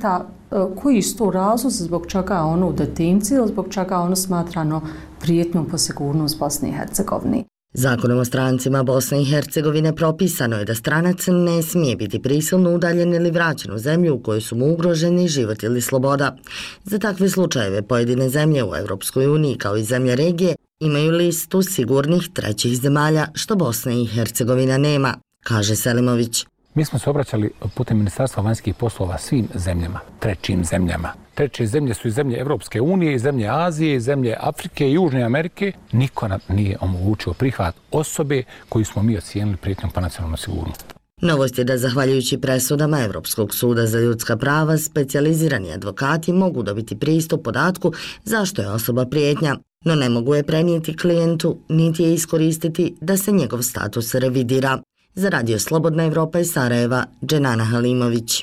Koji su to razlozi zbog čega je ono u detenciji ili zbog čega je ono smatrano prijetnjom po sigurnost Bosne i Hercegovine? Zakonom o strancima Bosne i Hercegovine propisano je da stranac ne smije biti prisilno udaljen ili vraćen u zemlju u kojoj su mu ugroženi život ili sloboda. Za takve slučajeve pojedine zemlje u Europskoj uniji kao i zemlje regije imaju listu sigurnih trećih zemalja što Bosna i Hercegovina nema, kaže Selimović. Mi smo se obraćali putem Ministarstva vanjskih poslova svim zemljama, trećim zemljama. Treće zemlje su i zemlje Evropske unije, i zemlje Azije, i zemlje Afrike i Južne Amerike. Niko nam nije omogućio prihvat osobe koju smo mi ocijenili prijetnjom po nacionalnu sigurnost. Novost je da zahvaljujući presudama Evropskog suda za ljudska prava, specijalizirani advokati mogu dobiti pristup podatku zašto je osoba prijetnja, no ne mogu je prenijeti klijentu, niti je iskoristiti da se njegov status revidira. Za Radio Slobodna Evropa iz Sarajeva, Dženana Halimović.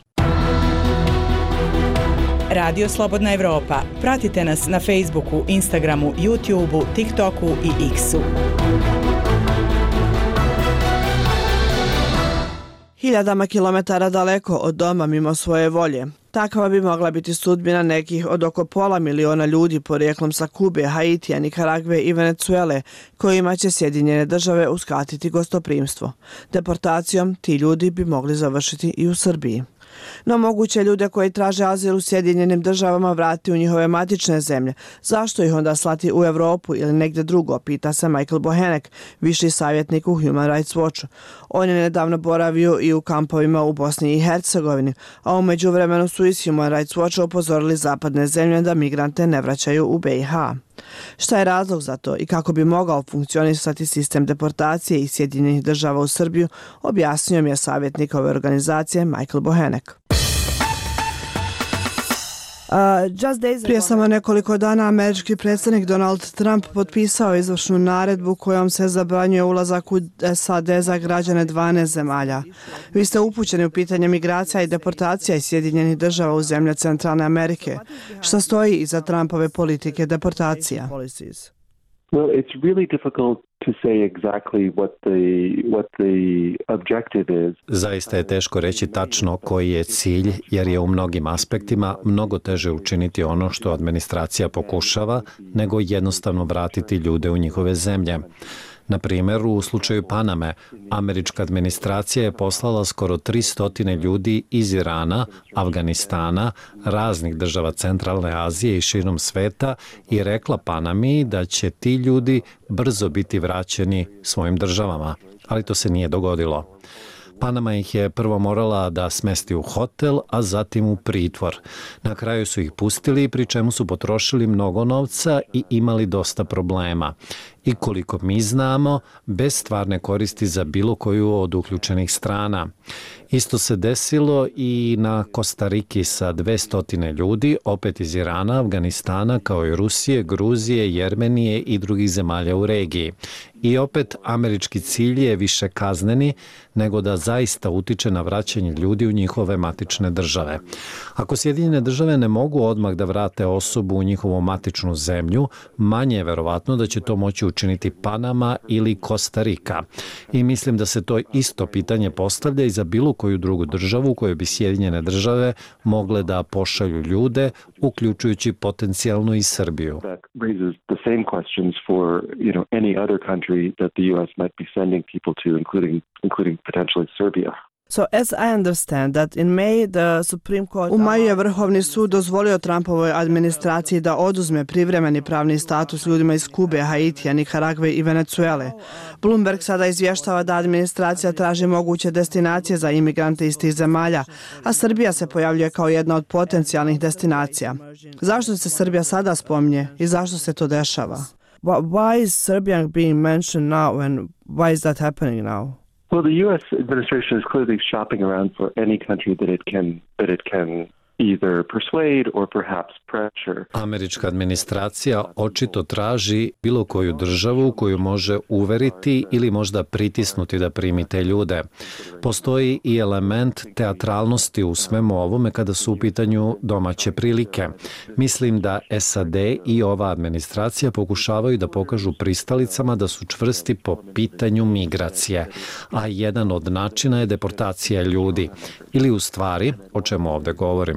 Radio Slobodna Evropa. Pratite nas na Facebooku, Instagramu, YouTubeu, TikToku i X-u. Hiljadama kilometara daleko od doma mimo svoje volje. Takva bi mogla biti sudbina nekih od oko 500 miliona ljudi porijeklom sa Kube, Haitija, Nikaragve i Venecuele, kojima će Sjedinjene države uskratiti gostoprimstvo. Deportacijom ti ljudi bi mogli završiti i u Srbiji. No moguće ljude koji traže azil u Sjedinjenim državama vrati u njihove matične zemlje. Zašto ih onda slati u Evropu ili negdje drugo, pita se Michael Bohenek, viši savjetnik u Human Rights Watchu. On je nedavno boravio i u kampovima u Bosni i Hercegovini, a u međuvremenu su iz Human Rights Watcha upozorili zapadne zemlje da migrante ne vraćaju u BiH. Šta je razlog za to i kako bi mogao funkcionisati sistem deportacije iz Sjedinjenih država u Srbiju, objasnio mi je savjetnik ove organizacije Michael Bohenek. Prije samo nekoliko dana američki predsjednik Donald Trump potpisao izvršnu naredbu kojom se zabranjuje ulazak u SAD za građane 12 zemalja. Vi ste upućeni u pitanje migracija i deportacija iz Sjedinjenih država u zemlje Centralne Amerike. Šta stoji iza Trumpove politike deportacija? Well, it's really difficult to say exactly what the objective is. Zaista je teško reći tačno koji je cilj, jer je u mnogim aspektima mnogo teže učiniti ono što administracija pokušava, nego jednostavno vratiti ljude u njihove zemlje. Na primjer, u slučaju Paname, američka administracija je poslala skoro 300 ljudi iz Irana, Afganistana, raznih država Centralne Azije i širom sveta i rekla Panami da će ti ljudi brzo biti vraćeni svojim državama, ali to se nije dogodilo. Panama ih je prvo morala da smesti u hotel, a zatim u pritvor. Na kraju su ih pustili, pri čemu su potrošili mnogo novca i imali dosta problema. I koliko mi znamo, bez stvarne koristi za bilo koju od uključenih strana. Isto se desilo i na Kostariki sa 200 ljudi, opet iz Irana, Afganistana, kao i Rusije, Gruzije, Jermenije i drugih zemalja u regiji. I opet, američki cilj je više kazneni nego da zaista utiče na vraćanje ljudi u njihove matične države. Ako Sjedinjene države ne mogu odmah da vrate osobu u njihovu matičnu zemlju, manje je verovatno da će to moći učiniti Panama ili Kostarika. I mislim da se to isto pitanje postavlja i za bilo koju drugu državu u kojoj bi Sjedinjene države mogle da pošalju ljude, uključujući potencijalno i Srbiju. U maju je Vrhovni sud dozvolio Trumpovoj administraciji da oduzme privremeni pravni status ljudima iz Kube, Haitija, Nikaragve i Venecuele. Bloomberg sada izvještava da administracija traži moguće destinacije za imigrante iz tih zemalja, a Srbija se pojavljuje kao jedna od potencijalnih destinacija. Zašto se Srbija sada spominje i zašto se to dešava? Why is Serbia being mentioned now and why is that happening now? Well, the U.S. administration is clearly shopping around for any country that it can either persuade or perhaps pressure. Američka administracija očito traži bilo koju državu koju može uveriti ili možda pritisnuti da primi te ljude. Postoji i element teatralnosti u svemu ovome kada su u pitanju domaće prilike. Mislim da SAD i ova administracija pokušavaju da pokažu pristalicama da su čvrsti po pitanju migracije, a jedan od načina je deportacija ljudi. Ili u stvari, o čemu ovde govorimo,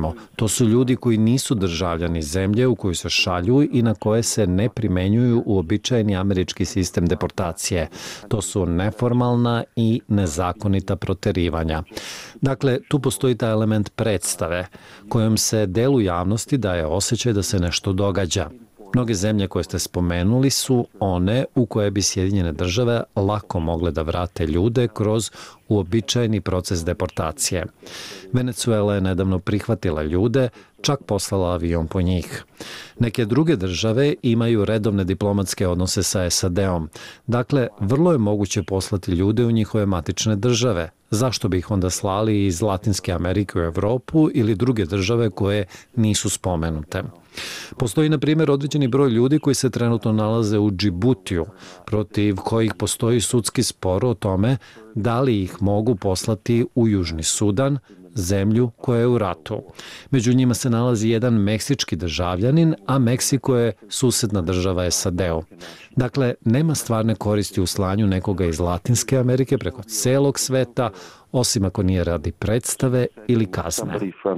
znamo. To su ljudi koji nisu državljani zemlje u koju se šalju i na koje se ne primenjuju uobičajeni američki sistem deportacije. To su neformalna i nezakonita proterivanja. Dakle, tu postoji taj element predstave kojom se delu javnosti daje osjećaj da se nešto događa. Mnoge zemlje koje ste spomenuli su one u koje bi Sjedinjene države lako mogle da vrate ljude kroz uobičajeni proces deportacije. Venezuela je nedavno prihvatila ljude, čak poslala avion po njih. Neke druge države imaju redovne diplomatske odnose sa SAD-om. Dakle, vrlo je moguće poslati ljude u njihove matične države. Zašto bi ih onda slali iz Latinske Amerike u Evropu ili druge države koje nisu spomenute? Postoji, na primjer, određeni broj ljudi koji se trenutno nalaze u Džibutiju, protiv kojih postoji sudski spor o tome da li ih mogu poslati u Južni Sudan, zemlju koja je u ratu. Među njima se nalazi jedan meksički državljanin, a Meksiko je susedna država SAD-u. Dakle, nema stvarne koristi u slanju nekoga iz Latinske Amerike preko celog sveta, osim ako nije radi predstave ili kazne.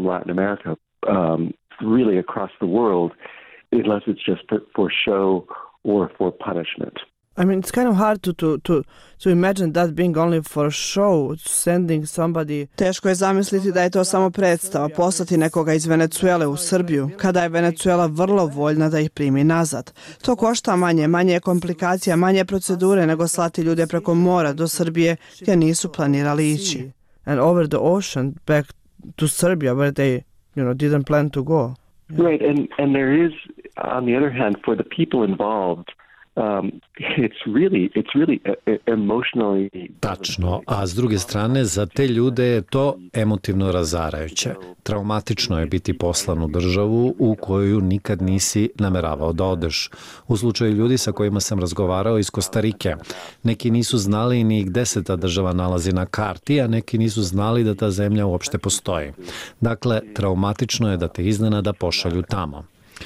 Really across the world, unless it's just for show or for punishment. I mean, it's kind of hard to imagine that being only for show, sending somebody. Teško je zamisliti da je to samo predstava, poslati nekoga iz Venezuele u Srbiju, kada je Venezuela vrlo voljna da ih primi nazad. To košta manje je komplikacija, manje procedure nego slati ljude preko mora do Srbije gdje nisu planirali ići. And over the ocean back to Serbia where they didn't plan to go. Right, and there is, on the other hand, for the people involved, it's really emotionally... Tačno, a s druge strane, za te ljude je to emotivno razarajuće. Traumatično je biti poslan u državu u koju nikad nisi nameravao da odeš. U slučaju ljudi sa kojima sam razgovarao iz Kostarike, neki nisu znali ni gde se ta država nalazi na karti, a neki nisu znali da ta zemlja uopšte postoji. Dakle, traumatično je da te iznenada pošalju tamo.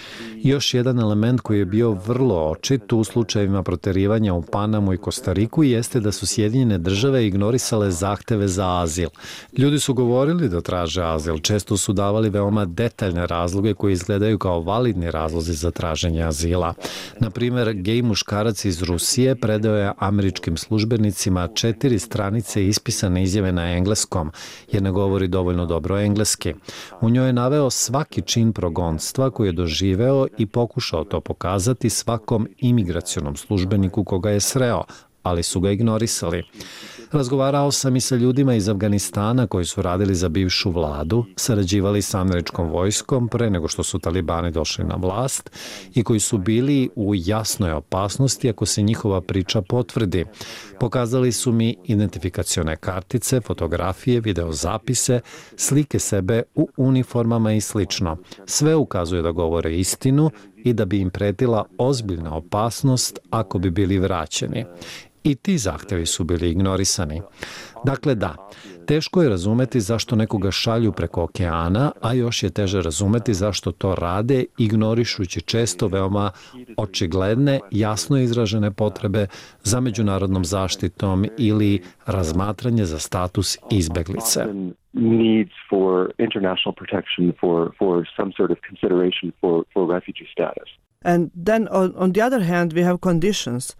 Još jedan element koji je bio vrlo očit u slučajevima proterivanja u Panamu i Kostariku jeste da su Sjedinjene države ignorisale zahteve za azil. Ljudi su govorili da traže azil, često su davali veoma detaljne razloge koji izgledaju kao validni razlozi za traženje azila. Na primjer, gej muškarac iz Rusije predao je američkim službenicima 4 stranice ispisane izjave na engleskom, jer ne govori dovoljno dobro engleski. U njoj je naveo svaki čin progonstva koji je doživeo i pokušao to pokazati svakom imigracionom službeniku koga je sreo, ali su ga ignorisali. Razgovarao sam i sa ljudima iz Afganistana koji su radili za bivšu vladu, sarađivali sa američkom vojskom pre nego što su talibani došli na vlast i koji su bili u jasnoj opasnosti ako se njihova priča potvrdi. Pokazali su mi identifikacione kartice, fotografije, videozapise, slike sebe u uniformama i slično. Sve ukazuje da govore istinu i da bi im pretila ozbiljna opasnost ako bi bili vraćeni. I ti zahtevi su bili ignorisani. Dakle, da, teško je razumeti zašto nekoga šalju preko okeana, a još je teže razumeti zašto to rade, ignorišući često veoma očigledne, jasno izražene potrebe za međunarodnom zaštitom ili razmatranje za status izbeglice. Needs for international protection for some sort of consideration for refugee status. And then on the other hand we have conditions.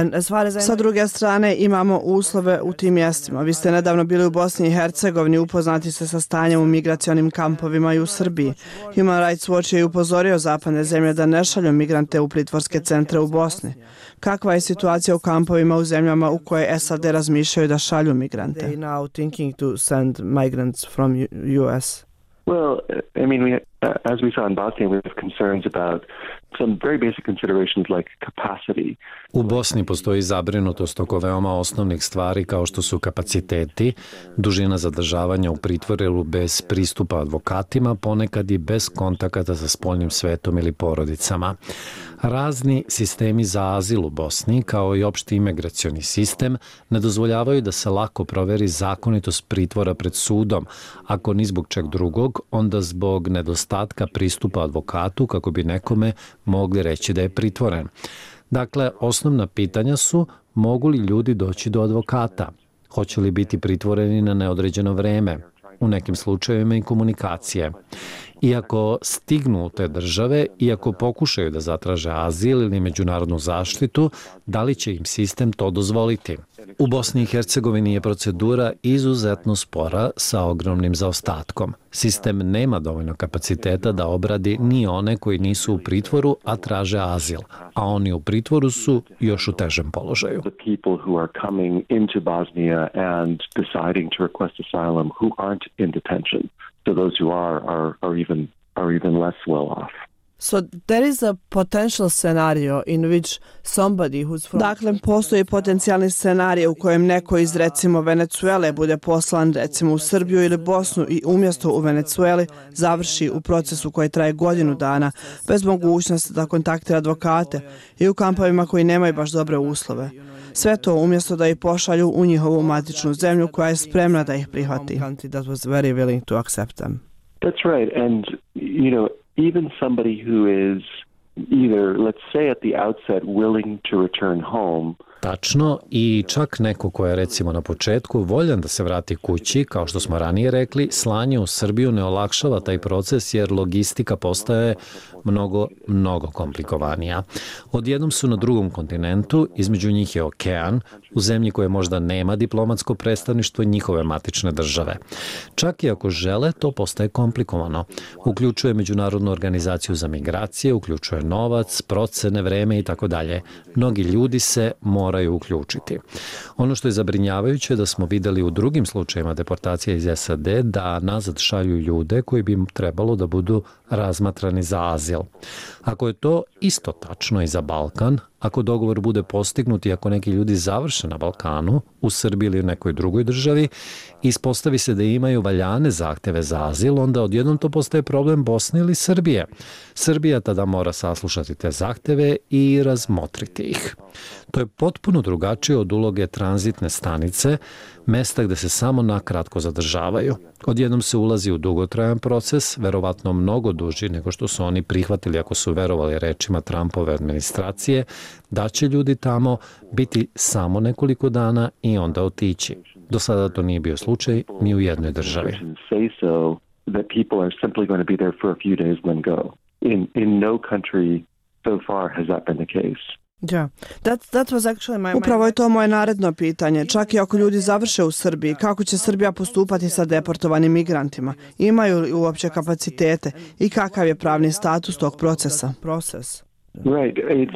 Sa druge strane imamo uslove u tim mjestima. Vi ste nedavno bili u Bosni i Hercegovini, upoznati se sa stanjem u migracionim kampovima i u Srbiji. Human Rights Watch je upozorio zapadne zemlje da ne šalju migrante u pritvorske centre u Bosni. Kakva je situacija u kampovima u zemljama u koje SAD razmišljaju da šalju migrante? They now thinking to send migrants from US. Well, I mean, as we saw in Bosnia, we have concerns about some very basic considerations like capacity. U Bosni postoji zabrinutost oko veoma osnovnih stvari kao što su kapaciteti, dužina zadržavanja u pritvoru bez pristupa advokatima, ponekad i bez kontakata sa spoljnim svetom ili porodicama. Razni sistemi za azil u Bosni, kao i opšti imigracioni sistem, ne dozvoljavaju da se lako proveri zakonitost pritvora pred sudom, ako ni zbog čeg drugog, onda zbog nedostatka pristupa advokatu kako bi nekome mogli reći da je pritvoren. Dakle, osnovna pitanja su mogu li ljudi doći do advokata, hoće li biti pritvoreni na neodređeno vreme, u nekim slučajevima i komunikacije. Iako stignu u te države, iako pokušaju da zatraže azil ili međunarodnu zaštitu, da li će im sistem to dozvoliti? U Bosni i Hercegovini je procedura izuzetno spora sa ogromnim zaostatkom. Sistem nema dovoljno kapaciteta da obradi ni one koji nisu u pritvoru, a traže azil, a oni u pritvoru su još u težem položaju. So those who are even less well off. So there is a potential scenario in which somebody who's from... Dakle, postoji potencijalni scenarij u kojem neko iz recimo Venecuele bude poslan recimo u Srbiju ili Bosnu i umjesto u Venecueli završi u procesu koji traje godinu dana bez mogućnosti da kontaktira advokate i u kampovima koji nemaju baš dobre uslove. Sve to umjesto da ih pošalju u njihovu matičnu zemlju koja je spremna da ih prihvati. That's right, and you know, even somebody who is either, let's say at the outset, willing to return home. Tačno, i čak neko ko je recimo na početku voljan da se vrati kući, kao što smo ranije rekli, slanje u Srbiju ne olakšava taj proces jer logistika postaje mnogo komplikovanija. Odjednom su na drugom kontinentu, između njih je okean, u zemlji koje možda nema diplomatsko predstavništvo njihove matične države. Čak i ako žele, to postaje komplikovano. Uključuje Međunarodnu organizaciju za migracije, uključuje novac, procene, vreme i tako dalje. Mnogi ljudi se moraju uključiti. Ono što je zabrinjavajuće je da smo videli u drugim slučajima deportacije iz SAD da nazad šalju ljude koji bi trebalo da budu razmatrani za azil. Ako je to isto tačno i za Balkan, ako dogovor bude postignut i ako neki ljudi završe na Balkanu, u Srbiji ili u nekoj drugoj državi, ispostavi se da imaju valjane zahteve za azil, onda odjednom to postaje problem Bosne ili Srbije. Srbija tada mora saslušati te zahteve i razmotriti ih. To je potpuno drugačije od uloge tranzitne stanice, mesta gde se samo nakratko zadržavaju. Odjednom se ulazi u dugotrajan proces, verovatno mnogo duži nego što su oni prihvatili ako su verovali rečima Trumpove administracije, da će ljudi tamo biti samo nekoliko dana i onda otići. Do sada to nije bio slučaj ni u jednoj državi. Upravo je to moje naredno pitanje. Čak i ako ljudi završe u Srbiji, kako će Srbija postupati sa deportovanim migrantima? Imaju li uopće kapacitete i kakav je pravni status tog procesa? Right.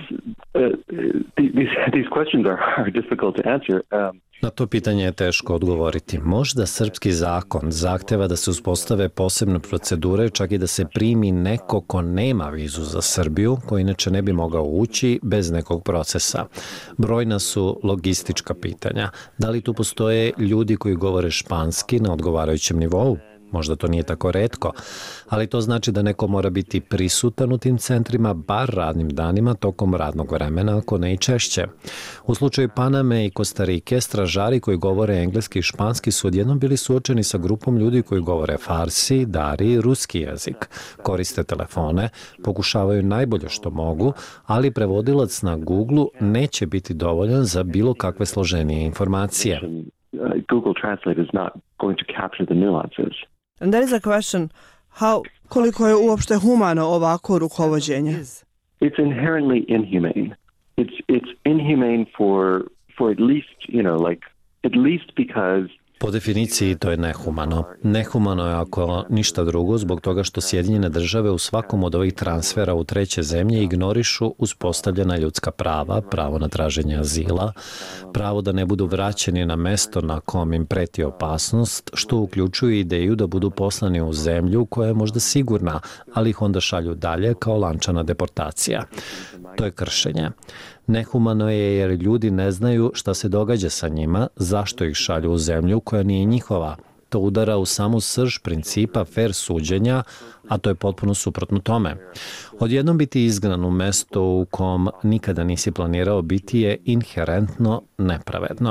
These questions are difficult to answer. Na to pitanje je teško odgovoriti. Možda srpski zakon zahteva da se uspostave posebne procedure, čak i da se primi neko ko nema vizu za Srbiju, ko inače ne bi mogao ući bez nekog procesa. Brojna su logistička pitanja. Da li tu postoje ljudi koji govore španski na odgovarajućem nivou? Možda to nije tako retko, ali to znači da neko mora biti prisutan u tim centrima bar radnim danima tokom radnog vremena, ako ne i češće. U slučaju Paname i Kostarike, stražari koji govore engleski i španski su odjednom bili suočeni sa grupom ljudi koji govore farsi, dari i ruski jezik. Koriste telefone, pokušavaju najbolje što mogu, ali prevodilac na Google neće biti dovoljan za bilo kakve složenije informacije. Google Translate is not going to capture the nuances. And there is a question, koliko je uopšte humano ovako rukovođenje? It's inherently inhumane. It's inhumane for at least, at least because po definiciji to je nehumano. Nehumano je ako ništa drugo zbog toga što Sjedinjene države u svakom od ovih transfera u treće zemlje ignorišu uspostavljena ljudska prava, pravo na traženje azila, pravo da ne budu vraćeni na mesto na kom im preti opasnost, što uključuje ideju da budu poslani u zemlju koja je možda sigurna, ali ih onda šalju dalje kao lančana deportacija. To je kršenje. Nehumano je jer ljudi ne znaju šta se događa sa njima, zašto ih šalju u zemlju koja nije njihova. To udara u samu srž principa fair suđenja, a to je potpuno suprotno tome. Odjednom biti izgnan u mesto u kom nikada nisi planirao biti je inherentno nepravedno.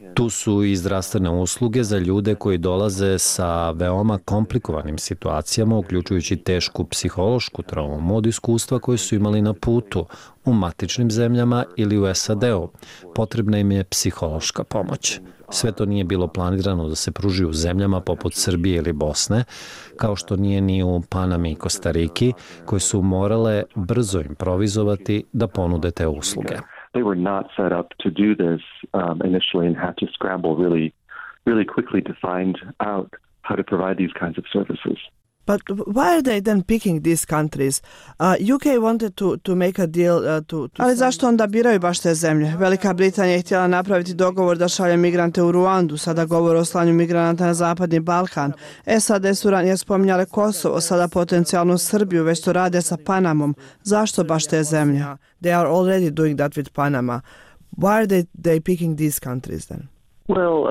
Tu su i zdravstvene usluge za ljude koji dolaze sa veoma komplikovanim situacijama, uključujući tešku psihološku traumu od iskustva koje su imali na putu u matičnim zemljama ili u SAD-u. Potrebna im je psihološka pomoć. Sve to nije bilo planirano da se pruži u zemljama poput Srbije ili Bosne, kao što nije ni u Panami i Kostariki, koje su morale brzo improvizovati da ponude te usluge. They were not set up to do this initially and had to scramble really quickly to find out how to provide these kinds of services. But why are they then picking these countries? UK wanted to make a deal Ali zašto onda biraju baš te zemlje? Velika Britanija je htjela napraviti dogovor da šalje migrante u Ruandu, sada govor o slanju migranata na Zapadni Balkan. SAD su ranije spominjale Kosovo, sada potencijalno Srbiju, već to rade sa Panamom. Zašto baš te zemlje? They are already doing that with Panama. Why are they picking these countries then? Well,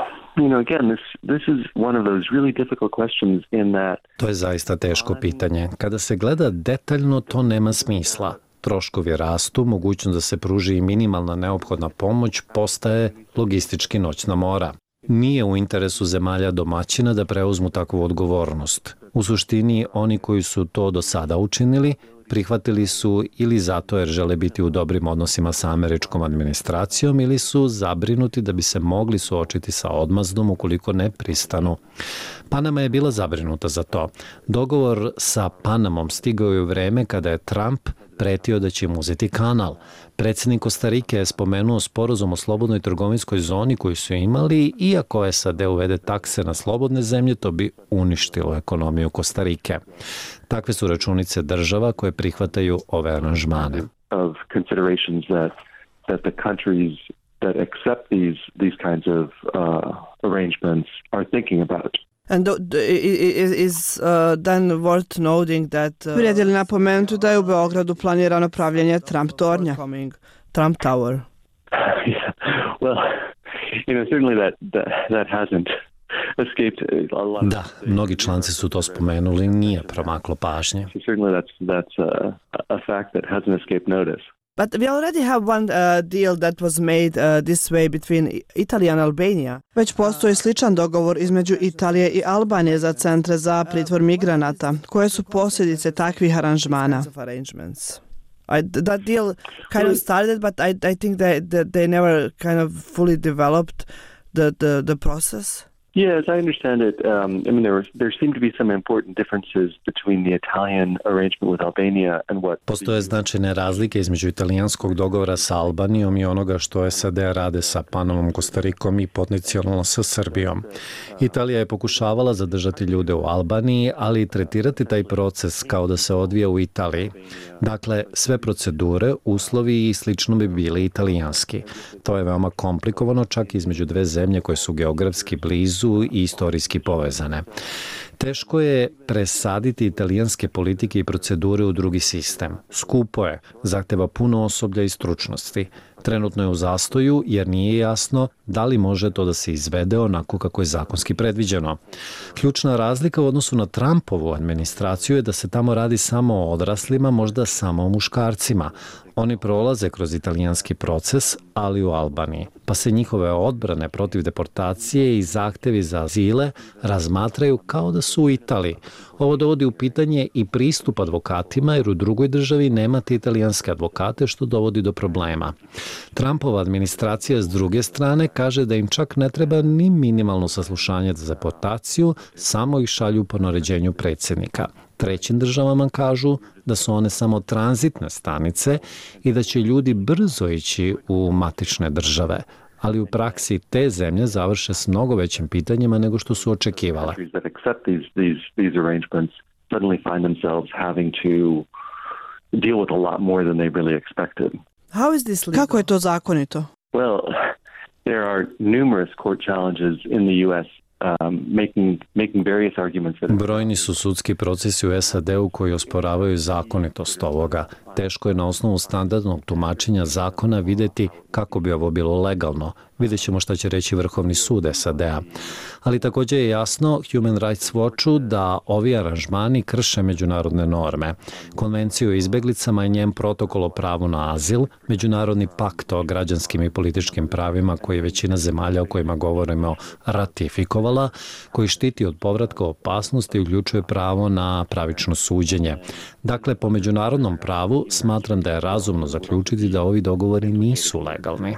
again, this is one of those really difficult questions in that... To je zaista teško pitanje. Kada se gleda detaljno, to nema smisla. Troškovi rastu, mogućnost da se pruži i minimalna neophodna pomoć postaje logistički noćna mora. Nije u interesu zemalja domaćina da preuzmu takvu odgovornost. U suštini, oni koji su to do sada učinili, prihvatili su ili zato jer žele biti u dobrim odnosima sa američkom administracijom ili su zabrinuti da bi se mogli suočiti sa odmazdom ukoliko ne pristanu. Panama je bila zabrinuta za to. Dogovor sa Panamom stigao je u vreme kada je Trump pretio da će im uzeti kanal. Predsjednik Kostarike je spomenuo sporazum o slobodnoj trgovinskoj zoni koju su imali, iako SAD uvede takse na slobodne zemlje, to bi uništilo ekonomiju Kostarike. Takve su računice država koje prihvataju ove aranžmane. Of considerations that the countries that accept these kinds of arrangements are thinking about. And is then worth noting that... Vrijedi li napomenuti da je u Beogradu planirano pravljenje Trump tornja? Trump Tower. Yeah. Well, certainly that hasn't escaped a lot. Da, mnogi članci su to spomenuli, nije promaklo pažnje. Certainly that's a fact that hasn't escaped notice. But we already have one deal that was made this way between Italy and Albania. Već postoji sličan dogovor između Italije i Albanije za centre za pritvor migranata. Koje su posljedice takvih aranžmana? That deal kind of started, but I think that they never kind of fully developed the process. Yeah, as I understand it, there seem to be some important differences between the Italian arrangement with Albania and what... Postoje značajne razlike između italijanskog dogovora sa Albanijom i onoga što SAD rade sa Panamom, Kostarikom i potencijalno sa Srbijom. Italija je pokušavala zadržati ljude u Albaniji, ali i tretirati taj proces kao da se odvija u Italiji. Dakle, sve procedure, uslovi i slično bi bili italijanski. To je veoma komplikovano čak između dve zemlje koje su geografski blizu i istorijski povezane. Teško je presaditi italijanske politike i procedure u drugi sistem. Skupo je, zahteva puno osoblja i stručnosti. Trenutno je u zastoju jer nije jasno da li može to da se izvede onako kako je zakonski predviđeno. Ključna razlika u odnosu na Trumpovu administraciju je da se tamo radi samo o odraslima, možda samo o muškarcima. Oni prolaze kroz italijanski proces, ali u Albaniji, pa se njihove odbrane protiv deportacije i zahtevi za azile razmatraju kao da su u Italiji. Ovo dovodi u pitanje i pristup advokatima, jer u drugoj državi nemate italijanske advokate, što dovodi do problema. Trumpova administracija s druge strane kaže da im čak ne treba ni minimalno saslušanje za deportaciju, samo ih šalju po naređenju predsjednika. Trećim državama kažu da su one samo tranzitne stanice i da će ljudi brzo ići u matične države, ali u praksi te zemlje završe s mnogo većim pitanjima nego što su očekivale. Kako je to zakonito? Well, there are numerous court challenges in the US making various arguments. Brojni su sudski procesi u SAD-u koji osporavaju zakonitost ovoga. Teško je na osnovu standardnog tumačenja zakona videti kako bi ovo bilo legalno. Vidjet ćemo šta će reći Vrhovni sud SAD-a. Ali također je jasno Human Rights Watchu da ovi aranžmani krše međunarodne norme. Konvenciju o izbeglicama i njen protokol o pravu na azil, međunarodni pakt o građanskim i političkim pravima koji je većina zemalja o kojima govorimo ratifikovala, koji štiti od povratka opasnosti i uključuje pravo na pravično suđenje. Dakle, po međunarodnom pravu smatram da je razumno zaključiti da ovi dogovori nisu legalni.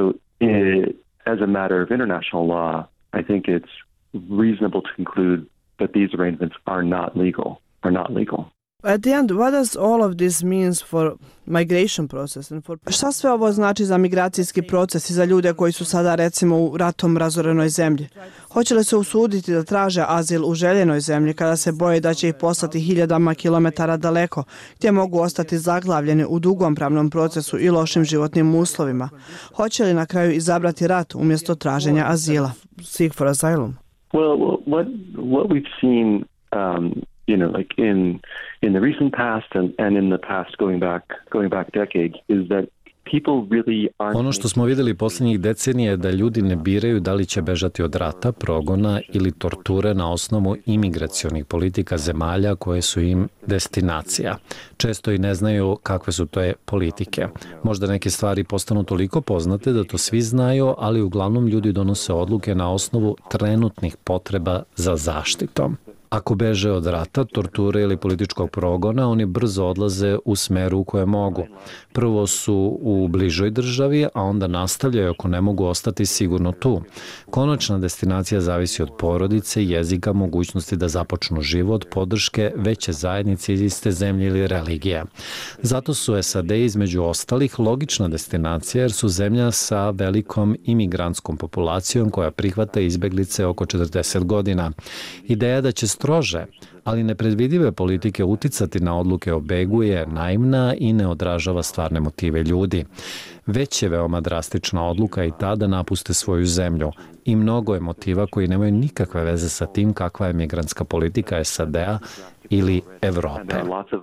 As a matter of international law, I think it's reasonable to conclude that these arrangements are not legal. At the end, what does all of this means for migration process and for... Šta sve ovo znači za migracijski proces i za ljude koji su sada recimo u ratom razorenoj zemlji? Hoće li se usuditi da traže azil u željenoj zemlji kada se boje da će ih poslati hiljadama kilometara daleko, gdje mogu ostati zaglavljeni u dugom pravnom procesu i lošim životnim uslovima? Hoće li na kraju izabrati rat umjesto traženja azila? Seek for asylum. Well, what we've seen like in the recent past and in the past going back decades is that people really aren't... Ono što smo vidjeli posljednjih decenija je da ljudi ne biraju da li će bežati od rata, progona ili torture na osnovu imigracionih politika zemalja koje su im destinacija. Često i ne znaju kakve su to politike. Možda neke stvari postanu toliko poznate da to svi znaju, ali uglavnom ljudi donose odluke na osnovu trenutnih potreba za zaštitom. Ako beže od rata, torture ili političkog progona, oni brzo odlaze u smeru u koje mogu. Prvo su u bližoj državi, a onda nastavljaju ako ne mogu ostati sigurno tu. Konačna destinacija zavisi od porodice, jezika, mogućnosti da započnu život, podrške, veće zajednice iz iste zemlje ili religije. Zato su SAD između ostalih logična destinacija jer su zemlja sa velikom imigrantskom populacijom koja prihvata izbeglice oko 40 godina. Ideja da će strože, ali nepredvidive politike uticati na odluke o begu je naivna i ne odražava stvarne motive ljudi. Već je veoma drastična odluka i ta da napuste svoju zemlju i mnogo je motiva koji nemaju nikakve veze sa tim kakva je migrantska politika SAD-a ili Evrope.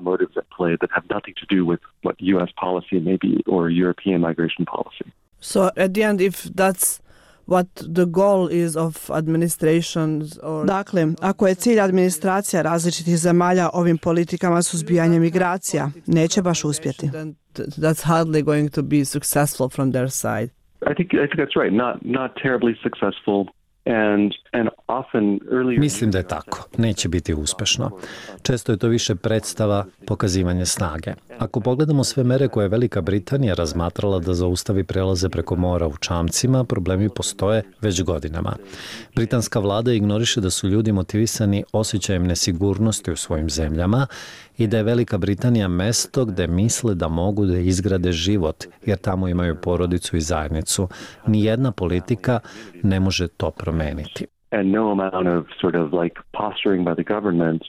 So at the end, if that's what the goal is of administrations or... Dakle, ako je cilj administracija različitih zemalja ovim politikama suzbijanja migracija, neće baš uspjeti. That's hardly going to be successful from their side. I think that's right. Not terribly successful. And often earlier... Mislim da je tako. Neće biti uspešno. Često je to više predstava pokazivanja snage. Ako pogledamo sve mere koje je Velika Britanija razmatrala da zaustavi prelaze preko mora u čamcima, problemi postoje već godinama. Britanska vlada ignoriše da su ljudi motivisani osjećajem nesigurnosti u svojim zemljama i da je Velika Britanija mesto gde misle da mogu da izgrade život, jer tamo imaju porodicu i zajednicu. Nijedna politika ne može to promeniti. And no amount of sort of like posturing by the government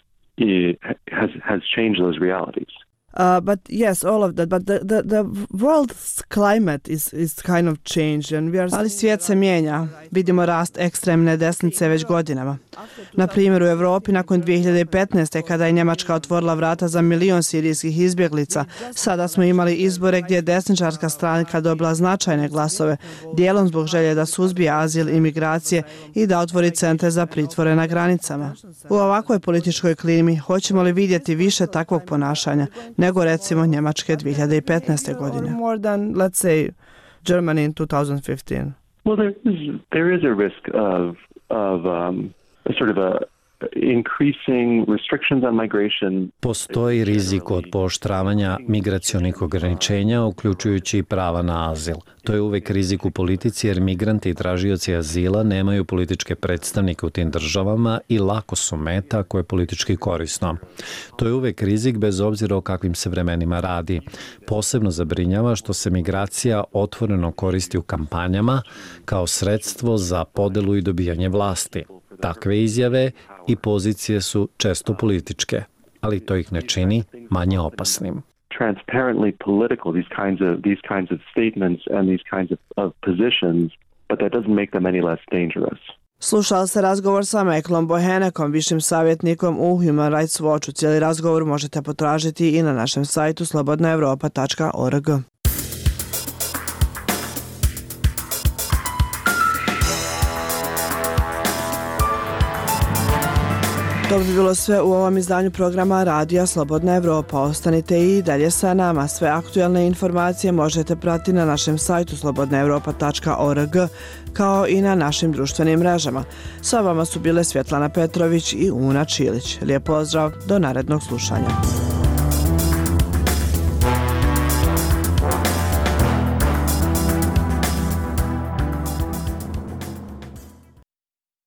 has changed those realities. But yes, all of that. But the world's climate is kind of changed, and we are... Ali svijet se mijenja. Vidimo rast ekstremne desnice već godinama. Na primjer, u Evropi nakon 2015. kada je Njemačka otvorila vrata za 1 milion sirijskih izbjeglica, sada smo imali izbore gdje je desničarska stranka dobila značajne glasove, dijelom zbog želje da suzbije azil i migracije i da otvori centre za pritvore na granicama. U ovakvoj političkoj klimi hoćemo li vidjeti više takvog ponašanja nego recimo Njemačke 2015. godine? More than, let's say, Germany in 2015. Well, there is a risk of sort of a increasing restrictions on migration. Postoji rizik od pooštravanja migracionih ograničenja, uključujući i prava na azil. To je uvek rizik u politici jer migranti i tražioci azila nemaju političke predstavnike u tim državama i lako su meta ako je politički korisno. To je uvek rizik bez obzira o kakvim se vremenima radi. Posebno zabrinjava što se migracija otvoreno koristi u kampanjama kao sredstvo za podelu i dobijanje vlasti. Takve izjave i pozicije su često političke, ali to ih ne čini manje opasnim. Transparently political, these kinds of statements and these kinds of positions, but that doesn't make them any less dangerous. Slušali ste razgovor sa Meklom Bohenekom, višim savjetnikom u Human Rights Watchu. Cijeli razgovor možete potražiti i na našem sajtu slobodnaevropa.org. To bi bilo sve u ovom izdanju programa Radija Slobodna Evropa. Ostanite i dalje sa nama. Sve aktuelne informacije možete pratiti na našem sajtu slobodnaevropa.org kao i na našim društvenim mrežama. Sa vama su bile Svjetlana Petrović i Una Čilić. Lijep pozdrav, do narednog slušanja.